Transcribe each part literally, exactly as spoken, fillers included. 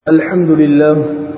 الحمد لله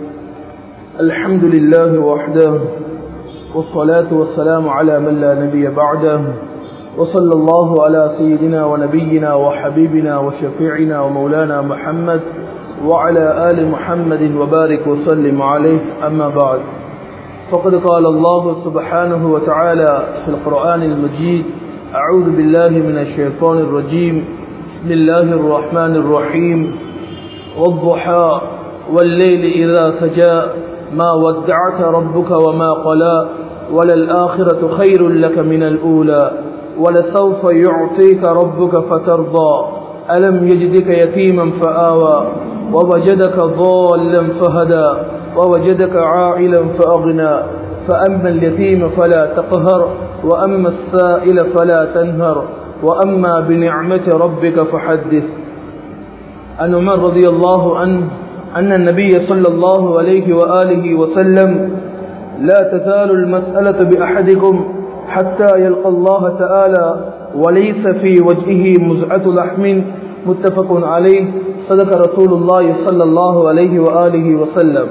الحمد لله وحده والصلاة والسلام على من لا نبي بعده وصلى الله على سيدنا ونبينا وحبيبنا وشفيعنا ومولانا محمد وعلى آل محمد وبارك وسلم عليه أما بعد فقد قال الله سبحانه وتعالى في القرآن المجيد أعوذ بالله من الشيطان الرجيم بسم الله الرحمن الرحيم والضحى والليل إذا سجى ما ودعك ربك وما قلى وللآخرة خير لك من الأولى ولسوف يعطيك ربك فترضى ألم يجدك يتيما فآوى ووجدك ضالا فهدى ووجدك عائلا فأغنى فأما اليتيم فلا تقهر وأما السائل فلا تنهر وأما بنعمة ربك فحدث. عن عمر رضي الله عنه أن النبي صلى الله عليه وآله وسلم لا تزال المسألة بأحدكم حتى يلقى الله تعالى وليس في وجهه مزعة لحم متفق عليه صدق رسول الله صلى الله عليه وآله وسلم.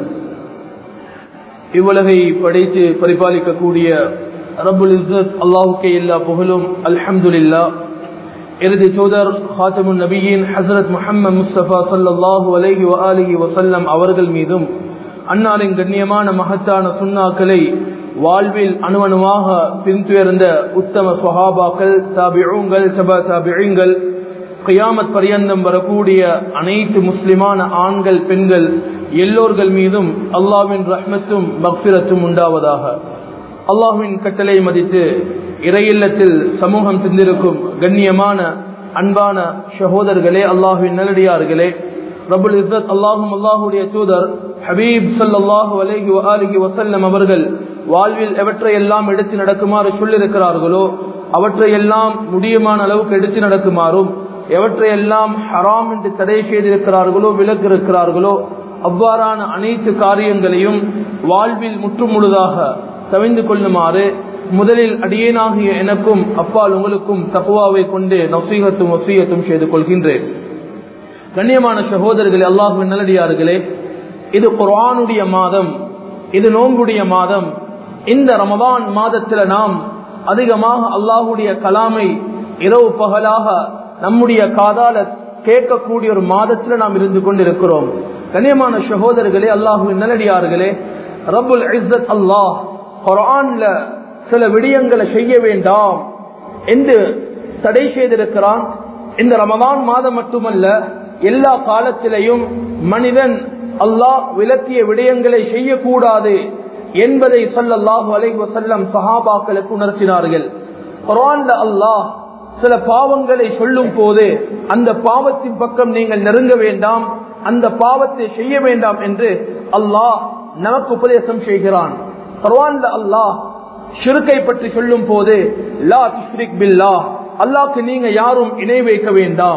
இவ்வுலகை படைத்து பரிபாலிக்கக்கூடிய ரப்புல் இஸ்ஸத் அல்லாஹ்வுக்கே எல்லா புகழும். அல்ஹம்துலில்லாஹ். இறுதி தூதர் ஹாத்தமுன் நபியின் ஹஸ்ரத் முஹம்மது முஸ்தபா ஸல்லல்லாஹு அலைஹி வஆலிஹி வஸல்லம் அவர்கள் மீதும் அன்னாரின் கண்ணியமான மகத்தான சுன்னாக்களை வாழ்வில் அணுவணுவாக பின்துயர்ந்த உத்தம ஸஹாபாக்கள், தாபிஊன்கள், தபா தாபிஈன்கள், கியாமத் பரியந்தம் வரக்கூடிய அனைத்து முஸ்லிமான ஆண்கள் பெண்கள் எல்லோர்கள் மீதும் அல்லாஹ்வின் ரஹ்மத்தும் மக்ஃபிரத்தும் உண்டாவதாக. அல்லாஹ்வின் கட்டளை மதித்து இறையில்லத்தில் சமூகம் சிந்திருக்கும் கண்ணியமான அன்பான சகோதரர்களே, அல்லாஹ்வின் நல்லடியார்களே, ரப்புல் இஸ்ஸத் அல்லாஹும் அல்லாஹுடைய தூதர் ஹபீப் ஸல்லல்லாஹு அலைஹி வஆலிஹி வஸல்லம் அவர்கள் வாழ்வில் எவற்றையெல்லாம் எடுத்து நடக்குமாறு சொல்லியிருக்கிறார்களோ அவற்றையெல்லாம் முடியுமான அளவுக்கு எடுத்து நடக்குமாறும், எவற்றையெல்லாம் ஹராம் என்று தடை செய்திருக்கிறார்களோ விலக்கிருக்கிறார்களோ அவ்வாறான அனைத்து காரியங்களையும் வாழ்வில் முற்றுமுழுதாக தவிந்து கொள்ளுமாறு முதலில் அடியேனாகிய எனக்கும் அப்பால் உங்களுக்கும் தக்வாவை கொண்டு நஸீஹத்தும் வஸியத்தும் செய்து கொள்கின்றேன். கண்ணியமான சகோதரர்களே, அல்லாஹ்வின் நல்லடியார்களே, இது குர்ஆனுடைய மாதம், இது நோன்புடைய மாதம். இந்த ரமதான் மாதத்தில் நாம் அதிகமாக அல்லாஹ்வுடைய கலாமை இரவு பகலாக நம்முடைய காதால கேட்கக்கூடிய ஒரு மாதத்தில் நாம் இருந்து கொண்டிருக்கிறோம். கண்ணியமான சகோதரர்களே, அல்லாஹ்வின் நல்லடியார்களே, ரப்புல் இஸ்ஸத் அல்லாஹ் குர்ஆன்ல சில விடயங்களை செய்ய வேண்டாம் என்று தடை செய்திருக்கிறான். இந்த ரமதான் மாதம் மட்டுமல்ல, எல்லா காலத்திலையும் மனிதன் அல்லாஹ் விலக்கிய விடயங்களை செய்யக்கூடாது என்பதை ஸல்லல்லாஹு அலைஹி வஸல்லம் சஹாபாக்களுக்கு உணர்த்தினார்கள். குர்ஆன்ல அல்லாஹ் சில பாவங்களை சொல்லும் போது அந்த பாவத்தின் பக்கம் நீங்கள் நெருங்க வேண்டாம், அந்த பாவத்தை செய்ய வேண்டாம் என்று அல்லாஹ் நமக்கு உபதேசம் செய்கிறான். குர்ஆன்ல அல்லாஹ் ஷிர்கை பற்றி சொல்லும் போது லா துஷ்ரிக் பில்லாஹ், அல்லாஹ்க்கு நீங்க யாரும் இணை வைக்க வேண்டாம்.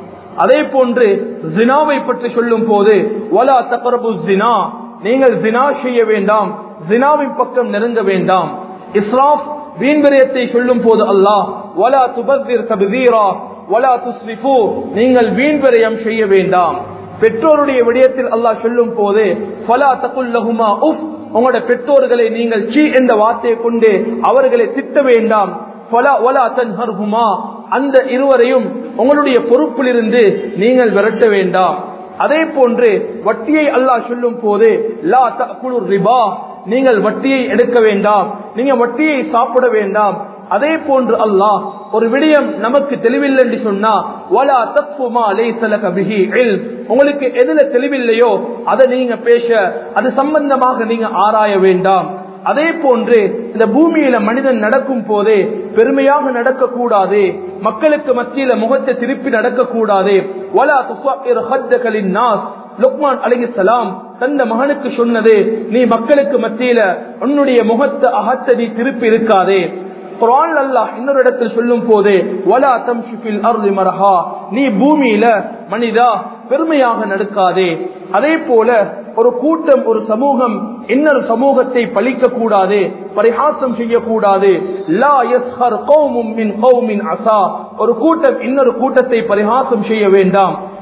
அதே போன்று ஜினாவை பற்றி சொல்லும் போது வலா தக்ரபு ஜினா, நீங்கள் ஜினா செய்ய வேண்டாம், ஜினாவின் பக்கம் நெருங்க வேண்டாம். இஸ்ராஃப் வீண்விரயத்தை சொல்லும் போது அல்லாஹ் வலா துபஸ்ஸிர் தப்ஸீரா வலா துஸ்ரிஃபு, நீங்கள் வீண்விரயம் செய்ய வேண்டாம். பெற்றோருடைய விடயத்தில் அல்லாஹ் சொல்லும் போது ஃபலா தகுல் லஹுமா உஃப், உங்களுடைய பெற்றோர்களை நீங்கள் சீ என்ற வார்த்தையை கொண்டு அவர்களை திட்ட வேண்டாம். அந்த இருவரையும் உங்களுடைய பொறுப்பிலிருந்து நீங்கள் விரட்ட வேண்டாம். அதே போன்று வட்டியை அல்லாஹ் சொல்லும் போது லா தஅகுலு ரிபா, நீங்கள் வட்டியை எடுக்க வேண்டாம், நீங்க வட்டியை சாப்பிட வேண்டாம். அதே போன்று அல்லாஹ் ஒரு விடயம் நமக்கு தெளிவில்லை என்று சொன்னா வலா தக்ஃபு மா லைஸ லக பிஹி இல்ம், உங்களுக்கு எதுல தெளிவில்லையோ அதை நீங்க பேச, அது சம்பந்தமாக நீங்க ஆராய வேண்டாம். அதே போன்று இந்த பூமியில மனிதன் நடக்கும் போதே பெருமையாக நடக்கக்கூடாது, மக்களுக்கு மத்தியில முகத்தை திருப்பி நடக்கக்கூடாது. வலா துஸஇர் ஹத்தக லின்னாஸ், லுக்மான் அலைஹிஸ்ஸலாம் தந்த மகனுக்கு சொன்னது, நீ மக்களுக்கு மத்தியில உன்னுடைய முகத்தை அகத்தை நீ திருப்பி இருக்காதே. குர்ஆன் அல்லாஹ் இன்னொரு இடத்தில் சொல்லும் போது வலா தம்ஷி ஃபில் அர்தி மர்ஹா, நீ பூமியில மனிதா பெருமையாக நடக்காதே. அதே போல ஒரு கூட்டம் ஒரு சமூகம் இன்னொரு சமூகத்தை பழிக்க கூடாது, பரிகாசம் செய்யக்கூடாது. லா யஸ்ஹர் கௌமும் மின் கௌமின் அஸா, ஒரு கூட்டம் இன்னொரு கூட்டத்தை பரிகாசம் செய்ய வேண்டாம்.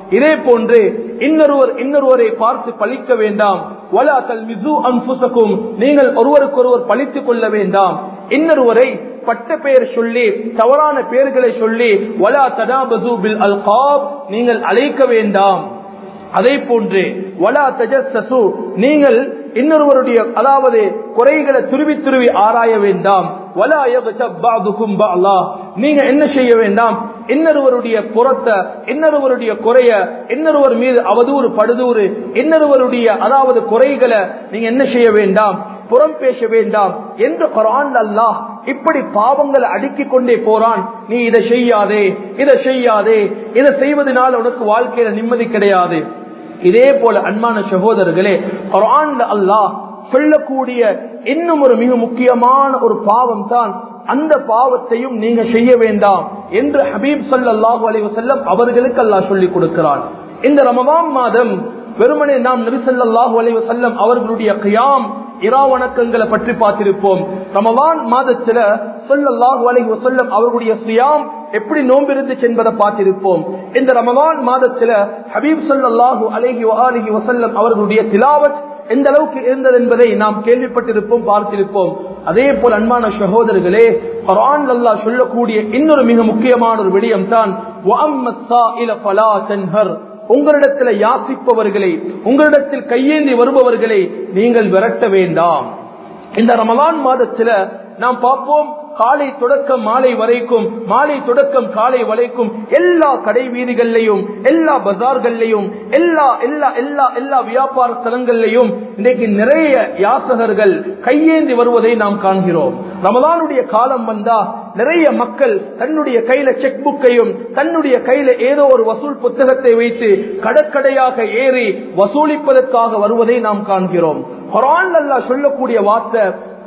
இதே போன்று இன்னொருவர் இன்னொருவரை பார்த்து பழிக்க வேண்டாம். வலா தல்மிசு அன்ஃபுஸகும், நீங்கள் ஒருவருக்கொருவர் பழித்துக் கொள்ள வேண்டாம். இன்னொருவரை பட்ட பெயர் சொல்லி தவறான பெயர்களை சொல்லி வலா தனாபது பில் அல்காப், நீங்கள் அழைக்க வேண்டாம். அதே போன்று வலா தஜஸ்ஸசு, நீங்கள் இன்னொருவருடைய அதாவது குறைகளை துருவி துருவி ஆராய வேண்டாம். வலா யக்தப் பஅதுகும் பஅலா, நீங்க என்ன செய்ய வேண்டாம், இன்னொருவருடைய புறத்தை இன்னொருவருடைய குறைய இன்னொருவர் மீது அவதூறு படுதூறு இன்னொருவருடைய அதாவது குறைகளை நீங்க என்ன செய்ய வேண்டாம், புறம் பேச வேண்டாம் என்று குர்ஆன் அல்லாஹ் இப்படி பாவங்களை அடுக்கிக் கொண்டே போறான். நீ இதை செய்யாதே, இதை செய்யாதே, இதை செய்வதனால் உனக்கு வாழ்க்கையில நிம்மதி கிடையாது. இதே போல அன்பான சகோதரர்களே, குர்ஆன்ல அல்லாஹ் சொல்லக்கூடிய இன்னும் ஒரு மிக முக்கியமான ஒரு பாவம் தான், அந்த பாவத்தையும் நீங்க செய்ய வேண்டாம் என்று ஹபீப் ஸல்லல்லாஹு அலைஹி வஸல்லம் அவர்களுக்கு அல்லாஹ் சொல்லிக் கொடுக்கிறான். இந்த ரமதான் மாதம் வெறுமனே நாம் நபி ஸல்லல்லாஹு அலைஹி வஸல்லம் அவர்களுடைய கியாம் இரா வணக்கங்களை பற்றி பார்த்திருப்போம். ரமதான் மாதத்துல ஸல்லல்லாஹு அலைஹி வஸல்லம் அவர்களுடைய சியாம் எப்படி நோன்பு இருந்துச்சு என்பதை பார்த்திருப்போம். இந்த ரமதான் மாதத்துல ஹபீப் ஸல்லல்லாஹு அலைஹி வஆலிஹி வஸல்லம் அவர்களுடைய திலாவத் எந்த அளவுக்கு இருந்தது என்பதை நாம் கேள்விப்பட்டிருப்போம், பார்த்திருப்போம். அதே போல் அன்பான சகோதரர்களே, குர்ஆன் அல்லாஹ் சொல்லக்கூடிய இன்னொரு மிக முக்கியமான ஒரு விடயம் தான் வஅம்மஸ் ஸாயில ஃபலா தன்ஹர், உங்களிடத்தில் யாசிப்பவர்களை உங்களிடத்தில் கையேந்தி வருபவர்களை நீங்கள் விரட்ட வேண்டாம். இந்த ரமலான் மாதத்துல நாம் பார்ப்போம், காலை தொடக்கம் மாலை வரைக்கும் மாலை தொடக்கம் காலை வரைக்கும் எல்லா கடை வீதிகள்லையும் எல்லா பஜார்கள்லையும் எல்லா எல்லா எல்லா எல்லா வியாபார ஸ்தலங்கள்லையும் இன்றைக்கு நிறைய யாசகர்கள் கையேந்தி வருவதை நாம் காண்கிறோம். ரமலானுடைய காலம் வந்தா நிறைய மக்கள் தன்னுடைய கையில செக் புக்கையும் தன்னுடைய கையில ஏதோ ஒரு வசூல் புத்தகத்தை வைத்து கடற்கடையாக ஏறி வசூலிப்பதற்காக வருவதை நாம் காண்கிறோம். குர்ஆன் அல்லாஹ் சொல்லக்கூடிய வார்த்தை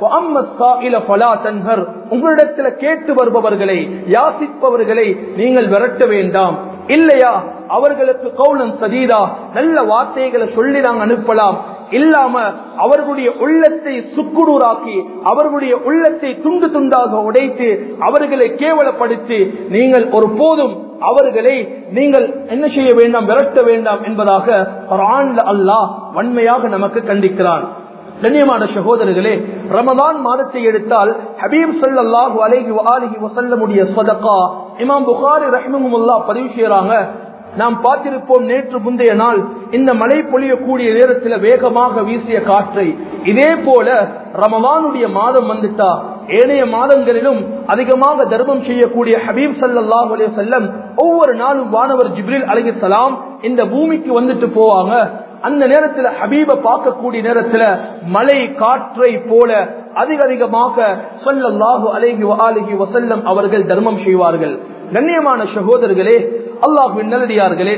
உங்களிடத்தில் கேட்டு வருபவர்களை யாசிப்பவர்களை நீங்கள் விரட்ட வேண்டாம். இல்லையா அவர்களுக்கு கௌலன் சதீதா, நல்ல வார்த்தைகளை சொல்லி நாங்கள் அனுப்பலாம். இல்லாம அவர்களுடைய உள்ளத்தை சுக்குநூறாக்கி அவர்களுடைய உள்ளத்தை துண்டு துண்டாக உடைத்து அவர்களை கேவலப்படுத்தி நீங்கள் ஒரு போதும் அவர்களை நீங்கள் என்ன செய்ய வேண்டாம், விரட்ட வேண்டாம் என்பதாக குர்ஆன்ல அல்லாஹ் வன்மையாக நமக்கு கண்டிக்கிறான். கண்ணியமான சகோதரர்களே, ரமதான் மாதத்தை எடுத்தால் ஹபீப் ஸல்லல்லாஹு அலைஹி வஆலிஹி வஸல்லமுடைய சதகா இமாம் புகாரி ரஹ்மஹுல்லாஹ் பதிவு செய்றாங்க. நாம் பார்த்திருப்போம், நேற்று முந்தைய நாள் இந்த மழை பொழியக்கூடிய நேரத்தில் வேகமாக வீசிய காற்றை, இதே போல ரமலானுடைய மாதம் வந்துட்டா ஏனைய மாதங்களிலும் அதிகமாக தர்மம் செய்யக்கூடிய ஹபீப் ஸல்லல்லாஹு அலைஹி வஸல்லம் ஒவ்வொரு நாளும் வானவர் ஜிப்ரீல் அலைஹிஸ்ஸலாம் இந்த பூமிக்கு வந்துட்டு போவாங்க. அந்த நேரத்தில் ஹபீபை பார்க்கக்கூடிய நேரத்தில் மழை காற்றை போல அதிக அதிகமாக ஸல்லல்லாஹு அலைஹி வஆலிஹி வஸல்லம் அவர்கள் தர்மம் செய்வார்கள். கண்ணியமான சகோதரர்களே, அல்லாஹ்வின் நல்லடியார்களே,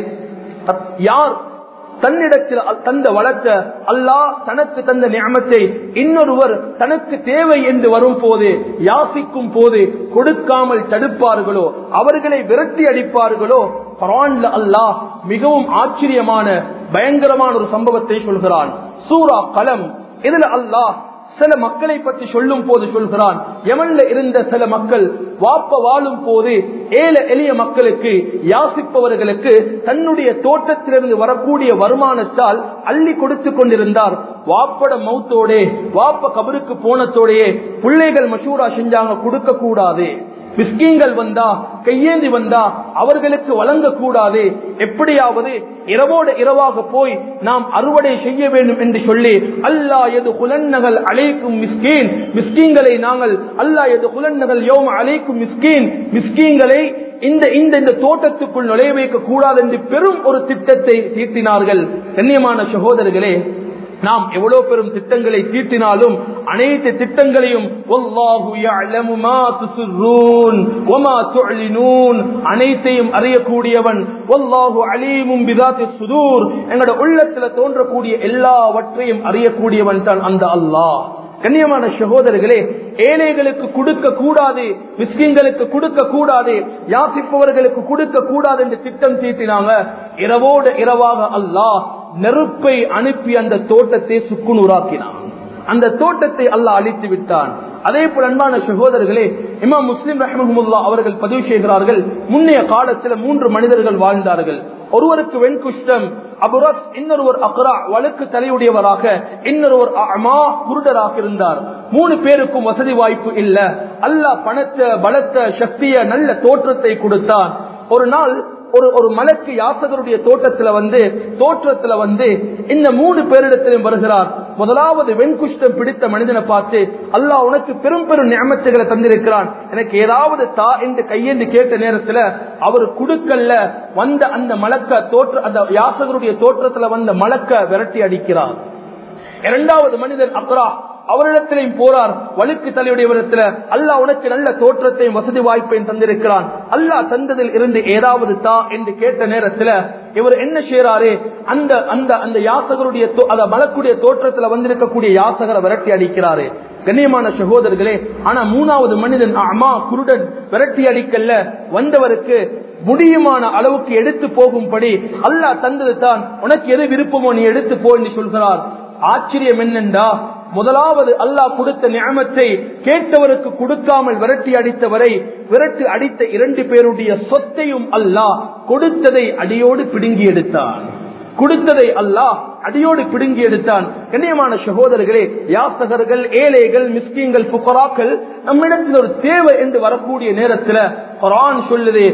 யார் தன்னிடத்தில் தந்த வளர்த்த அல்லாஹ் தனக்கு தந்த நிஅமத்தை இன்னொருவர் தனக்கு தேவை என்று வரும் போது யாசிக்கும் போது கொடுக்காமல் தடுப்பார்களோ, அவர்களை விரட்டி அடிப்பார்களோ, குர்ஆன்ல அல்லாஹ் மிகவும் ஆச்சரியமான பயங்கரமான ஒரு சம்பவத்தை சொல்கிறான். சூரா கலம், இதுல அல்லாஹ் சில மக்களை பற்றி சொல்லும் போது சொல்கிறான், யமன்ல இருந்த சில மக்கள் வாப்ப வாழும் போது ஏழை எளிய மக்களுக்கு யாசிப்பவர்களுக்கு தன்னுடைய தோட்டத்திலிருந்து வரக்கூடிய வருமானத்தால் அள்ளி கொடுத்து கொண்டிருந்தார். வாப்பட மௌத்தோடே வாப்ப கபருக்கு போனத்தோடையே பிள்ளைகள் மஷூரா செஞ்சாங்க, கொடுக்க கூடாது. மிஸ்கீன்கள் வந்தா கையேந்தி வந்தா அவர்களுக்கு வழங்க கூடாது. எப்படியாவது இரவோடு இரவாக போய் நாம் அறுவடை செய்ய வேண்டும் என்று சொல்லி அல்லாஹ் யதுகுலன்னகல் அலைக்கும் மிஸ்கீன், மிஸ்கீன்களை நாங்கள் அல்லாஹ் யதுகுலன்னகல் யௌம அலைக்கும் மிஸ்கீன், மிஸ்கீன்களை இந்த இந்த தோட்டத்துக்குள் நுழைய வைக்க கூடாது என்று பெரும் ஒரு திட்டத்தை தீட்டினார்கள். கண்ணியமான சகோதரர்களே, நாம் எவ்வளவு பெரும் திட்டங்களை தீட்டினாலும் அனைத்து திட்டங்களையும் வல்லாஹு யஅலமு மா துஸ்ரூன் வமா துஅலினூன், அனைத்தையும் அறியக்கூடியவன் வல்லாஹு அலீமும் பிதாத்திஸ் சுதூர், எங்களுடைய உள்ளத்துல தோன்றக்கூடிய எல்லாவற்றையும் அறியக்கூடியவன் தான் அந்த அல்லாஹ். கண்ணியமான சகோதரர்களே, ஏழைகளுக்கு கொடுக்க கூடாது, மிஸ்கின்களுக்கு கொடுக்க கூடாது, யாசிப்பவர்களுக்கு கொடுக்க கூடாது என்று திட்டம் தீட்டினாங்க. இரவோடு இரவாக அல்லாஹ் நெருப்பை அனுப்பி அந்த தோட்டத்தை சுக்குநூறாக்கினான். அந்த தோட்டத்தை அல்லாஹ் அழித்து விட்டான். அதே போல அன்பான சகோதரர்களே, இமாம் முஸ்லிம் ரஹ்மஹுல்லாஹ் அவர்கள் பதிவு செய்கிறார்கள், முன்னைய காலத்தில் மூன்று மனிதர்கள் வாழ்ந்தார்கள். ஒருவருக்கு வெண்குஷ்டம், அபுரஸ், இன்னொருவர் அக்ரா வழுக்கு தலையுடையவராக, இன்னொருவர் அமா குருடராக இருந்தார். மூணு பேருக்கும் வசதி வாய்ப்பு இல்ல. அல்லாஹ் பணத்தை, பலத்த, சக்திய, நல்ல தோற்றத்தை கொடுத்தான். ஒரு நாள் ஒரு ஒரு மலக்கு யாசகருடைய தோட்டத்துல வந்து தோற்றத்துல வந்து இந்த மூணு பேரிடத்திலும் வருகிறார். முதலாவது வெண்குஷ்டம் பிடித்த மனிதனை பார்த்து, அல்லாஹ் உனக்கு பெரும் பெரும் நியமத்துகளை தந்திருக்கிறான், எனக்கு ஏதாவது தா என்று கையேந்து கேட்ட நேரத்துல அவர் குடுக்கல்ல வந்த அந்த மலக்க தோற்ற அந்த யாசகருடைய தோற்றத்துல வந்த மலக்க விரட்டி அடிக்கிறார். இரண்டாவது மனிதன் அக்ரா, அவரிடத்திலையும் போறார், வழுக்கு தலையுடையவரிடத்துல, அல்லாஹ் உனக்கு நல்ல தோற்றத்தையும் வசதி வாய்ப்பையும் தந்திருக்கிறான், அல்லாஹ் தந்ததில் இருந்து ஏதாவது தா என்று கேட்ட நேரத்துல இவர் என்ன செய்யறாரு, அந்த அந்த அந்த யாசகருடைய மலக்குடைய தோற்றத்துல வந்திருக்கக்கூடிய யாசகரை விரட்டி அடிக்கிறாரு. கண்ணியமான சகோதரர்களே, ஆனா மூணாவது மனிதன் அமா குருடன் விரட்டி அடிக்கல்ல, வந்தவருக்கு முடியுமான அளவுக்கு எடுத்து போகும்படி அல்லாஹ் தந்தது தான், உனக்கு எது விருப்பமோ நீ எடுத்து போ என்று சொல்கிறார். ஆச்சரியம் என்னென்றா, முதலாவது அல்லாஹ் கொடுத்த நியமத்தை கேட்டவருக்கு கொடுக்காமல் விரட்டி அடித்தவரை விரட்டி அடித்த இரண்டு பேருடைய சொத்தையும் அல்லாஹ் கொடுத்ததை அடியோடு பிடுங்கி எடுத்தான். கொடுத்ததை அல்லாஹ் அடியோடு பிடுங்கி எடுத்தான். கண்ணியமான சகோதரர்களே, யாசகர்கள், ஏழைகள், மிஸ்கீன்கள், புகராக்கள் நம்மிடத்தில் ஒரு தேவை என்று வரக்கூடிய நேரத்தில் குர்ஆன் சொல்லுது,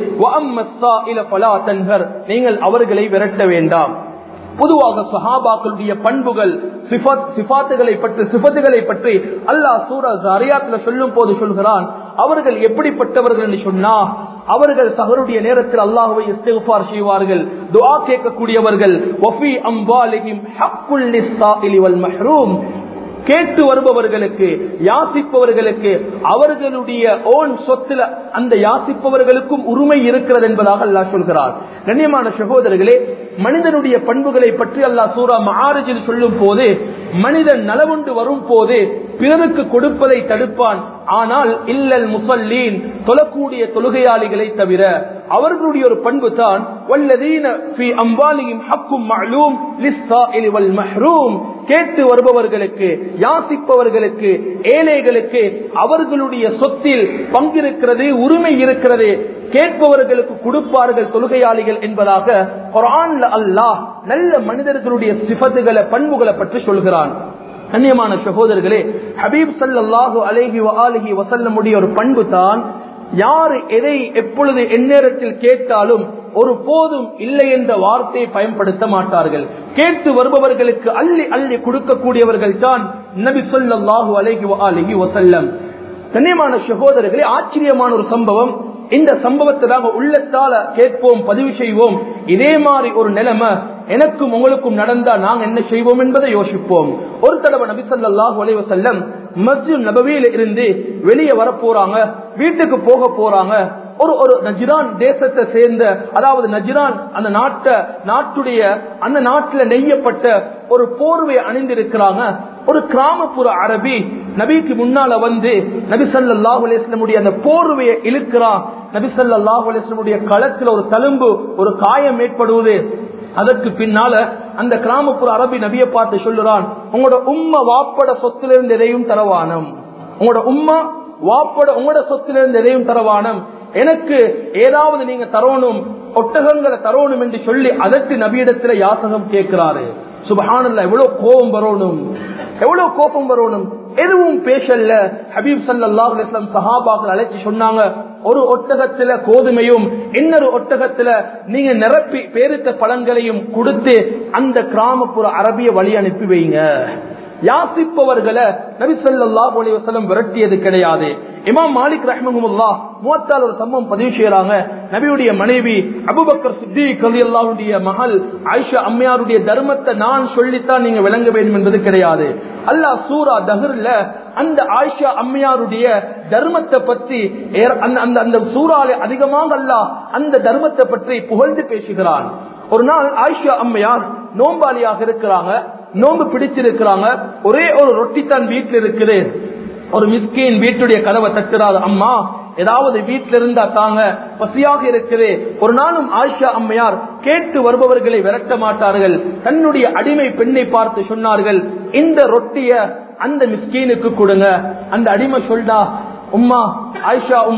நீங்கள் அவர்களை விரட்ட வேண்டாம். பொதுவாக சஹாபாக்களுடைய பண்புகள், சிஃபாத்துகளை பற்றி சிஃபத்துகளை பற்றி அல்லாஹ் சூரா ஸாரியாத்ல சொல்லும் போது சொல்கிறான், அவர்கள் எப்படிப்பட்டவர்கள் என்று சொன்னா, அவர்கள் சஹருடைய நேரத்தில் அல்லாஹ்வை இஸ்திக்ஃபார் செய்வார்கள், துஆ கேட்கக்கூடியவர்கள். வஃபி அம்வாலிஹிம் ஹக்குல் லிஸ்ஸாஇலி வல் மஹ்ரூம், கேட்டு வருபவர்களுக்கு, யாசிப்பவர்களுக்கு அவர்களுடைய ஓன் சொத்துல அந்த யாசிப்பவர்களுக்கும் உரிமை இருக்கிறது என்பதாக அல்லாஹ் சொல்கிறார். கண்ணியமான சகோதரர்களே, மனிதனுடைய பண்புகளை பற்றி அல்லாஹ் சூரா மஆரிஜில் சொல்லும் போது, மனிதன் நலவுண்டு வரும் போது பிறருக்கு கொடுப்பதை தடுப்பான், ஆனால் இல்லல் முஸல்லீன், தொழக்கூடிய தொழுகையாளிகளை தவிர. அவர்களுடைய ஒரு பண்பு தான் வல்லதீன ஃபீ அம்வாலிஹிம் ஹக்கும் மஅலூம் லிஸ்ஸாஇலி வல் மஹ்ரூம், கேட்டு வருபவர்களுக்கு, யாசிப்பவர்களுக்கு, ஏழைகளுக்கு அவர்களுடைய சொத்தில் பங்கிருக்கிறது, உரிமை இருக்கிறது, கேட்பவர்களுக்கு கொடுப்பார்கள் தொழுகையாளிகள் என்பதாக குர்ஆன்ல அல்லாஹ் நல்ல மனிதர்களுடைய சிஃபத்துகளை, பண்புகளை பற்றி சொல்கிறான். கண்ணியமான சகோதரர்களே, ஹபீப் ஸல்லல்லாஹு அலைஹி வஆலிஹி வஸல்லமுடைய ஒரு பண்பு தான், யார் எதை எப்பொழுது எந்நேரத்தில் கேட்டாலும் ஒரு போதும் இல்லை என்ற வார்த்தையை பயன்படுத்த மாட்டார்கள். கேட்டு வருபவர்களுக்கு அள்ளி அள்ளி கொடுக்கக்கூடியவர்கள் தான் நபி ஸல்லல்லாஹு அலைஹி வஆலிஹி வஸல்லம். கண்ணியமான சகோதரர்களே, ஆச்சரியமான ஒரு சம்பவம். இந்த சம்பவத்தை நாங்கள் உள்ளத்தால கேட்போம், பதிவு செய்வோம். இதே மாதிரி ஒரு நிலைமை எனக்கும் உங்களுக்கும் நடந்தா நாங்க என்ன செய்வோம் என்பதை யோசிப்போம். ஒரு தடவை நபி ஸல்லல்லாஹு அலைஹி வஸல்லம் மஸ்ஜித் நபவியில இருந்து வெளியே வர போறாங்க, வீட்டுக்கு போக போறாங்க. ஒரு ஒரு நஜ்ரான் தேசத்தை சேர்ந்த, அதாவது நஜ்ரான் அந்த நாட்டை நாட்டுடைய அந்த நாட்டில் நெய்யப்பட்ட ஒரு போர்வையை அணிந்திருக்கிறாங்க. ஒரு கிராமப்புற அரபி நபிக்கு முன்னால வந்து நபி ஸல்லல்லாஹு அலைஹி வஸல்லம் அந்த போர்வையை இழுக்கிறான். நபி ஸல்லல்லாஹு அலைஹி வஸல்லம் களத்துல ஒரு தழும்பு, ஒரு காயம் ஏற்படுவது. அதற்கு பின்னால அந்த கிராமப்புற அரபி நபியை பார்த்து சொல்லுறான், உங்களோட உம்மா வாப்பட சொத்திலிருந்து எதையும் தரவானம், உங்களோட உம்மா வாப்பட உங்களோட சொத்திலிருந்து எதையும் தரவானம், எனக்கு ஏதாவது நீங்க தரணும், ஒட்டகங்களை தரணும் என்று சொல்லி அதற்கு நபியிடத்துல யாசகம் கேட்கிறாரு. சுப்ஹானல்லாஹ், எவ்வளவு கோபம் வரணும், எவ்வளவு கோபம் வரணும். எதுவும் பேசல. ஹபீப் ஸல்லல்லாஹு அலைஹி வஸல்லம் சஹாபாக்கள் அழைச்சு சொன்னாங்க, ஒரு ஒட்டகத்துல கோதுமையும் இன்னொரு ஒட்டகத்துல நீங்க நிரப்பி பேரித்த பழங்களையும் கொடுத்து அந்த கிராமப்புற அரபிய வழி அனுப்பி வைங்க. யாசிப்பவர்களை நபி ஸல்லல்லாஹு அலைஹி வஸல்லம் விரட்டியது கிடையாது. இமாம் மாலிக் ரஹ்மஹுல்லாஹ் முவத்தால ஒரு சம்பவம் பதிவு செய்யறாங்க. நபியுடைய மனைவி அபூபக்கர் சித்திக் ரலியல்லாஹு அன்ஹுடைய மகள் ஆயிஷா அம்மையாருடைய தர்மத்தை நான் சொல்லித்தான் நீங்க விளங்க வேண்டும் என்பது கிடையாது. அல்லாஹ் சூரா தஹ்ர்ல அந்த ஆயிஷா அம்மையாருடைய தர்மத்தை பற்றி அந்த அந்த சூறால அதிகமாக அல்லாஹ் அந்த தர்மத்தை பற்றி புகழ்ந்து பேசுகிறான். ஒரு நாள் ஆயிஷா அம்மையார் நோம்பாளியாக இருக்கிறாங்க, நோம்பு பிடிச்சிருக்கிறாங்க. ஒரே ஒரு ரொட்டி தான் வீட்டில் இருக்குது. ஒரு மிஸ்கின் வீட்டுடைய கதவை தட்டுறாரு, அம்மா ஏதாவது வீட்டில இருந்தா தாங்க, பசியாக இருக்குது. ஒரு நாளும் ஆயிஷா அம்மையார் கேட்டு வருபவர்களை விரட்ட மாட்டார்கள். தன்னுடைய அடிமை பெண்ணை பார்த்து சொன்னார்கள், இந்த ரொட்டிய அந்த மிஸ்கீனுக்கு கொடுங்க. அந்த அடிமை சொல்டா, உம்மா ஆயிஷா உம்மா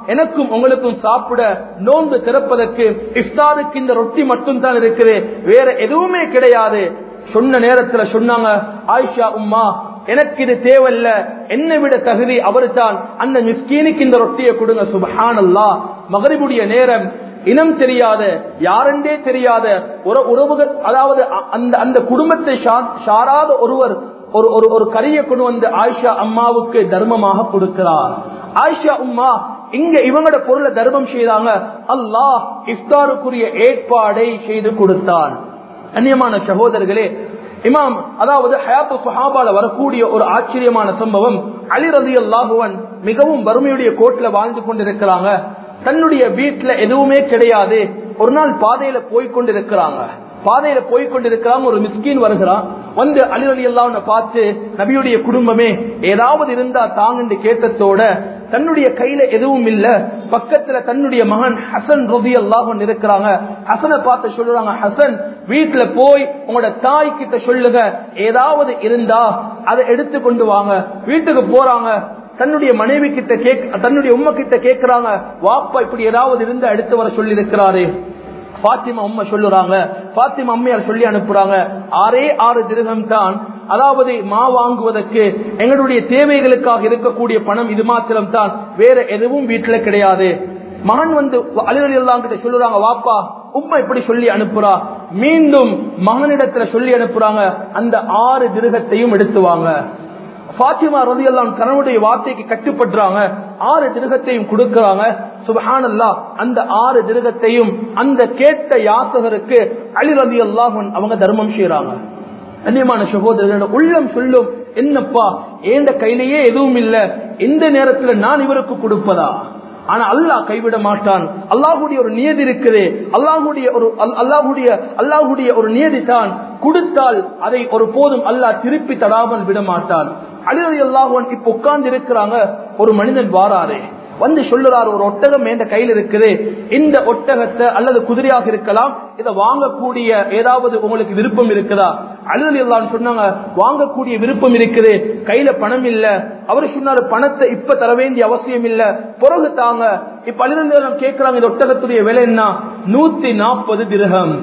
எனக்கும் உங்களுக்கும் சாப்பிட நோன்பு திறப்பதற்கு இஃப்தாருக்கு இந்த ரொட்டி மட்டும் தான் இருக்குது, வேற எதுவுமே கிடையாது. சொன்ன நேரத்துல சொன்னாங்க, ஆயிஷா உம்மா எனக்கு இது தேவையில்ல, என்னை விட தகுதி அவரு தான், அந்த மிஸ்கீனுக்கு இந்த ரொட்டியை கொடுங்க. சுப்ஹானல்லாஹ். மகரிபுடைய நேரம், இனம் தெரியாத யாரென்றே தெரியாத ஒரு உறவுகள், அதாவது அந்த அந்த குடும்பத்தை சாராத ஒருவர் ஒரு ஒரு கரியை கொண்டு வந்து ஆயிஷா அம்மாவுக்கு தர்மமாக கொடுக்கிறார். ஆயிஷா உம்மா இங்க இவங்களோட பொருளை தர்மம் செய்தாங்க. அல்லாஹ் இஃப்தாருக்குரிய ஏற்பாடை செய்து கொடுத்தான். கண்ணியமான சகோதரர்களே, இமாம் அதாவது ஹயாத்து சுஹாபால வரக்கூடிய ஒரு ஆச்சரியமான சம்பவம், அலி ரலியல்லாஹு அன்ஹு மிகவும் வறுமையுடைய கோட்ல வாழ்ந்து கொண்டிருக்கிறாங்க. தன்னுடைய வீட்டுல எதுவுமே கிடையாது. ஒரு நாள் பாதையில போய்கொண்டிருக்கிறாங்க பாதையில போய்கொண்டிருக்கிறாங்க ஒரு மிஸ்கீன் வருகிறான். வந்து அலி ரலியல்லாஹு அன்ஹு பார்த்து, நபியுடைய குடும்பமே ஏதாவது இருந்தா தாங்கன்னு கேட்டதோட தன்னுடைய கையில எதுவும் இல்ல. பக்கத்துல தன்னுடைய மகன் ஹசன் ரலியல்லாஹு அன்ஹு இருக்கிறாங்க. ஹசனை பார்த்து சொல்றாங்க, ஹசன் வீட்டுல போய் உங்களோட தாய் கிட்ட சொல்லுங்க, ஏதாவது இருந்தா அதை எடுத்து கொண்டு வாங்க. வீட்டுக்கு போறாங்க. தன்னுடைய மனைவி கிட்ட கேக் தன்னுடைய உம்மா கிட்ட கேட்கிறாங்க, வாப்பா இப்படி ஏதாவது இருந்தா எடுத்து வர சொல்லி இருக்கிறாரு. பாத்திமா உம்மா சொல்லுறாங்க, பாத்திமா அம்மையார் சொல்லி அனுப்புறாங்க, ஆறே ஆறு திரகம் தான், அதாவது மா வாங்குவதற்கு எங்களுடைய தேவைகளுக்காக இருக்கக்கூடிய பணம் இது மாத்திரம் தான், வேற எதுவும் வீட்டுல கிடையாது. மகன் வந்து அலி ரலியல்லாஹு அன்ஹு கிட்ட சொல்லுறாங்க, வாப்பா உம்மா இப்படி சொல்லி அனுப்புறா. மீண்டும் மகனிடத்துல சொல்லி அனுப்புறாங்க, அந்த ஆறு திரகத்தையும் எடுத்து வாங்க. பாத்திமா ரலியல்லாஹு அன்ஹா கணவனுடைய வார்த்தைக்கு கட்டுப்படுறாங்க. ஆறு திரகத்தையும் கொடுக்கறாங்க. சுப்ஹானல்லாஹ். அந்த ஆறு திரகத்தையும் அந்த கேட்ட யாசகருக்கு அலி ரலியல்லாஹு அன்ஹு அவங்க தர்மம் செய்றாங்க. கண்ணியமான சகோதரர்களே, உள்ளம் சொல்லும், என்னப்பா ஏந்த கையிலேயே எதுவும் இல்ல, இந்த நேரத்துல நான் இவருக்கு கொடுப்பதா? ஆனா அல்லாஹ் கைவிட மாட்டான். அல்லாஹுடைய ஒரு நியதி இருக்குது. அல்லாஹுடைய ஒரு அல்லாஹுடைய அல்லாஹுடைய ஒரு நியதி தான், கொடுத்தால் அதை ஒரு போதும் அல்லாஹ் திருப்பி தராமல் விட மாட்டான். அலி ரலியல்லாஹு அன்ஹு இப்ப உட்கார்ந்து இருக்கிறாங்க. ஒரு மனிதன் வாராரு, வந்து சொல்லுறாரு, ஒரு ஒட்டகம் என்ற கையில் இருக்குது, இந்த ஒட்டகத்தை அல்லது குதிரையாக இருக்கலாம், இதை வாங்கக்கூடிய ஏதாவது உங்களுக்கு விருப்பம் இருக்குதா? அலி ரலியல்லாஹு அன்ஹு சொன்னாங்க, வாங்கக்கூடிய விருப்பம் இருக்குது, கையில பணம் இல்ல. அவரு சொன்னாரு, பணத்தை இப்ப தர வேண்டிய அவசியம் இல்ல, பிறகு தாங்க. இப்ப அலி ரலியல்லாஹு அன்ஹு கேட்கிறாங்க, இந்த ஒட்டகத்துடைய விலை என்ன? நூத்தி நாற்பது திர்ஹம்.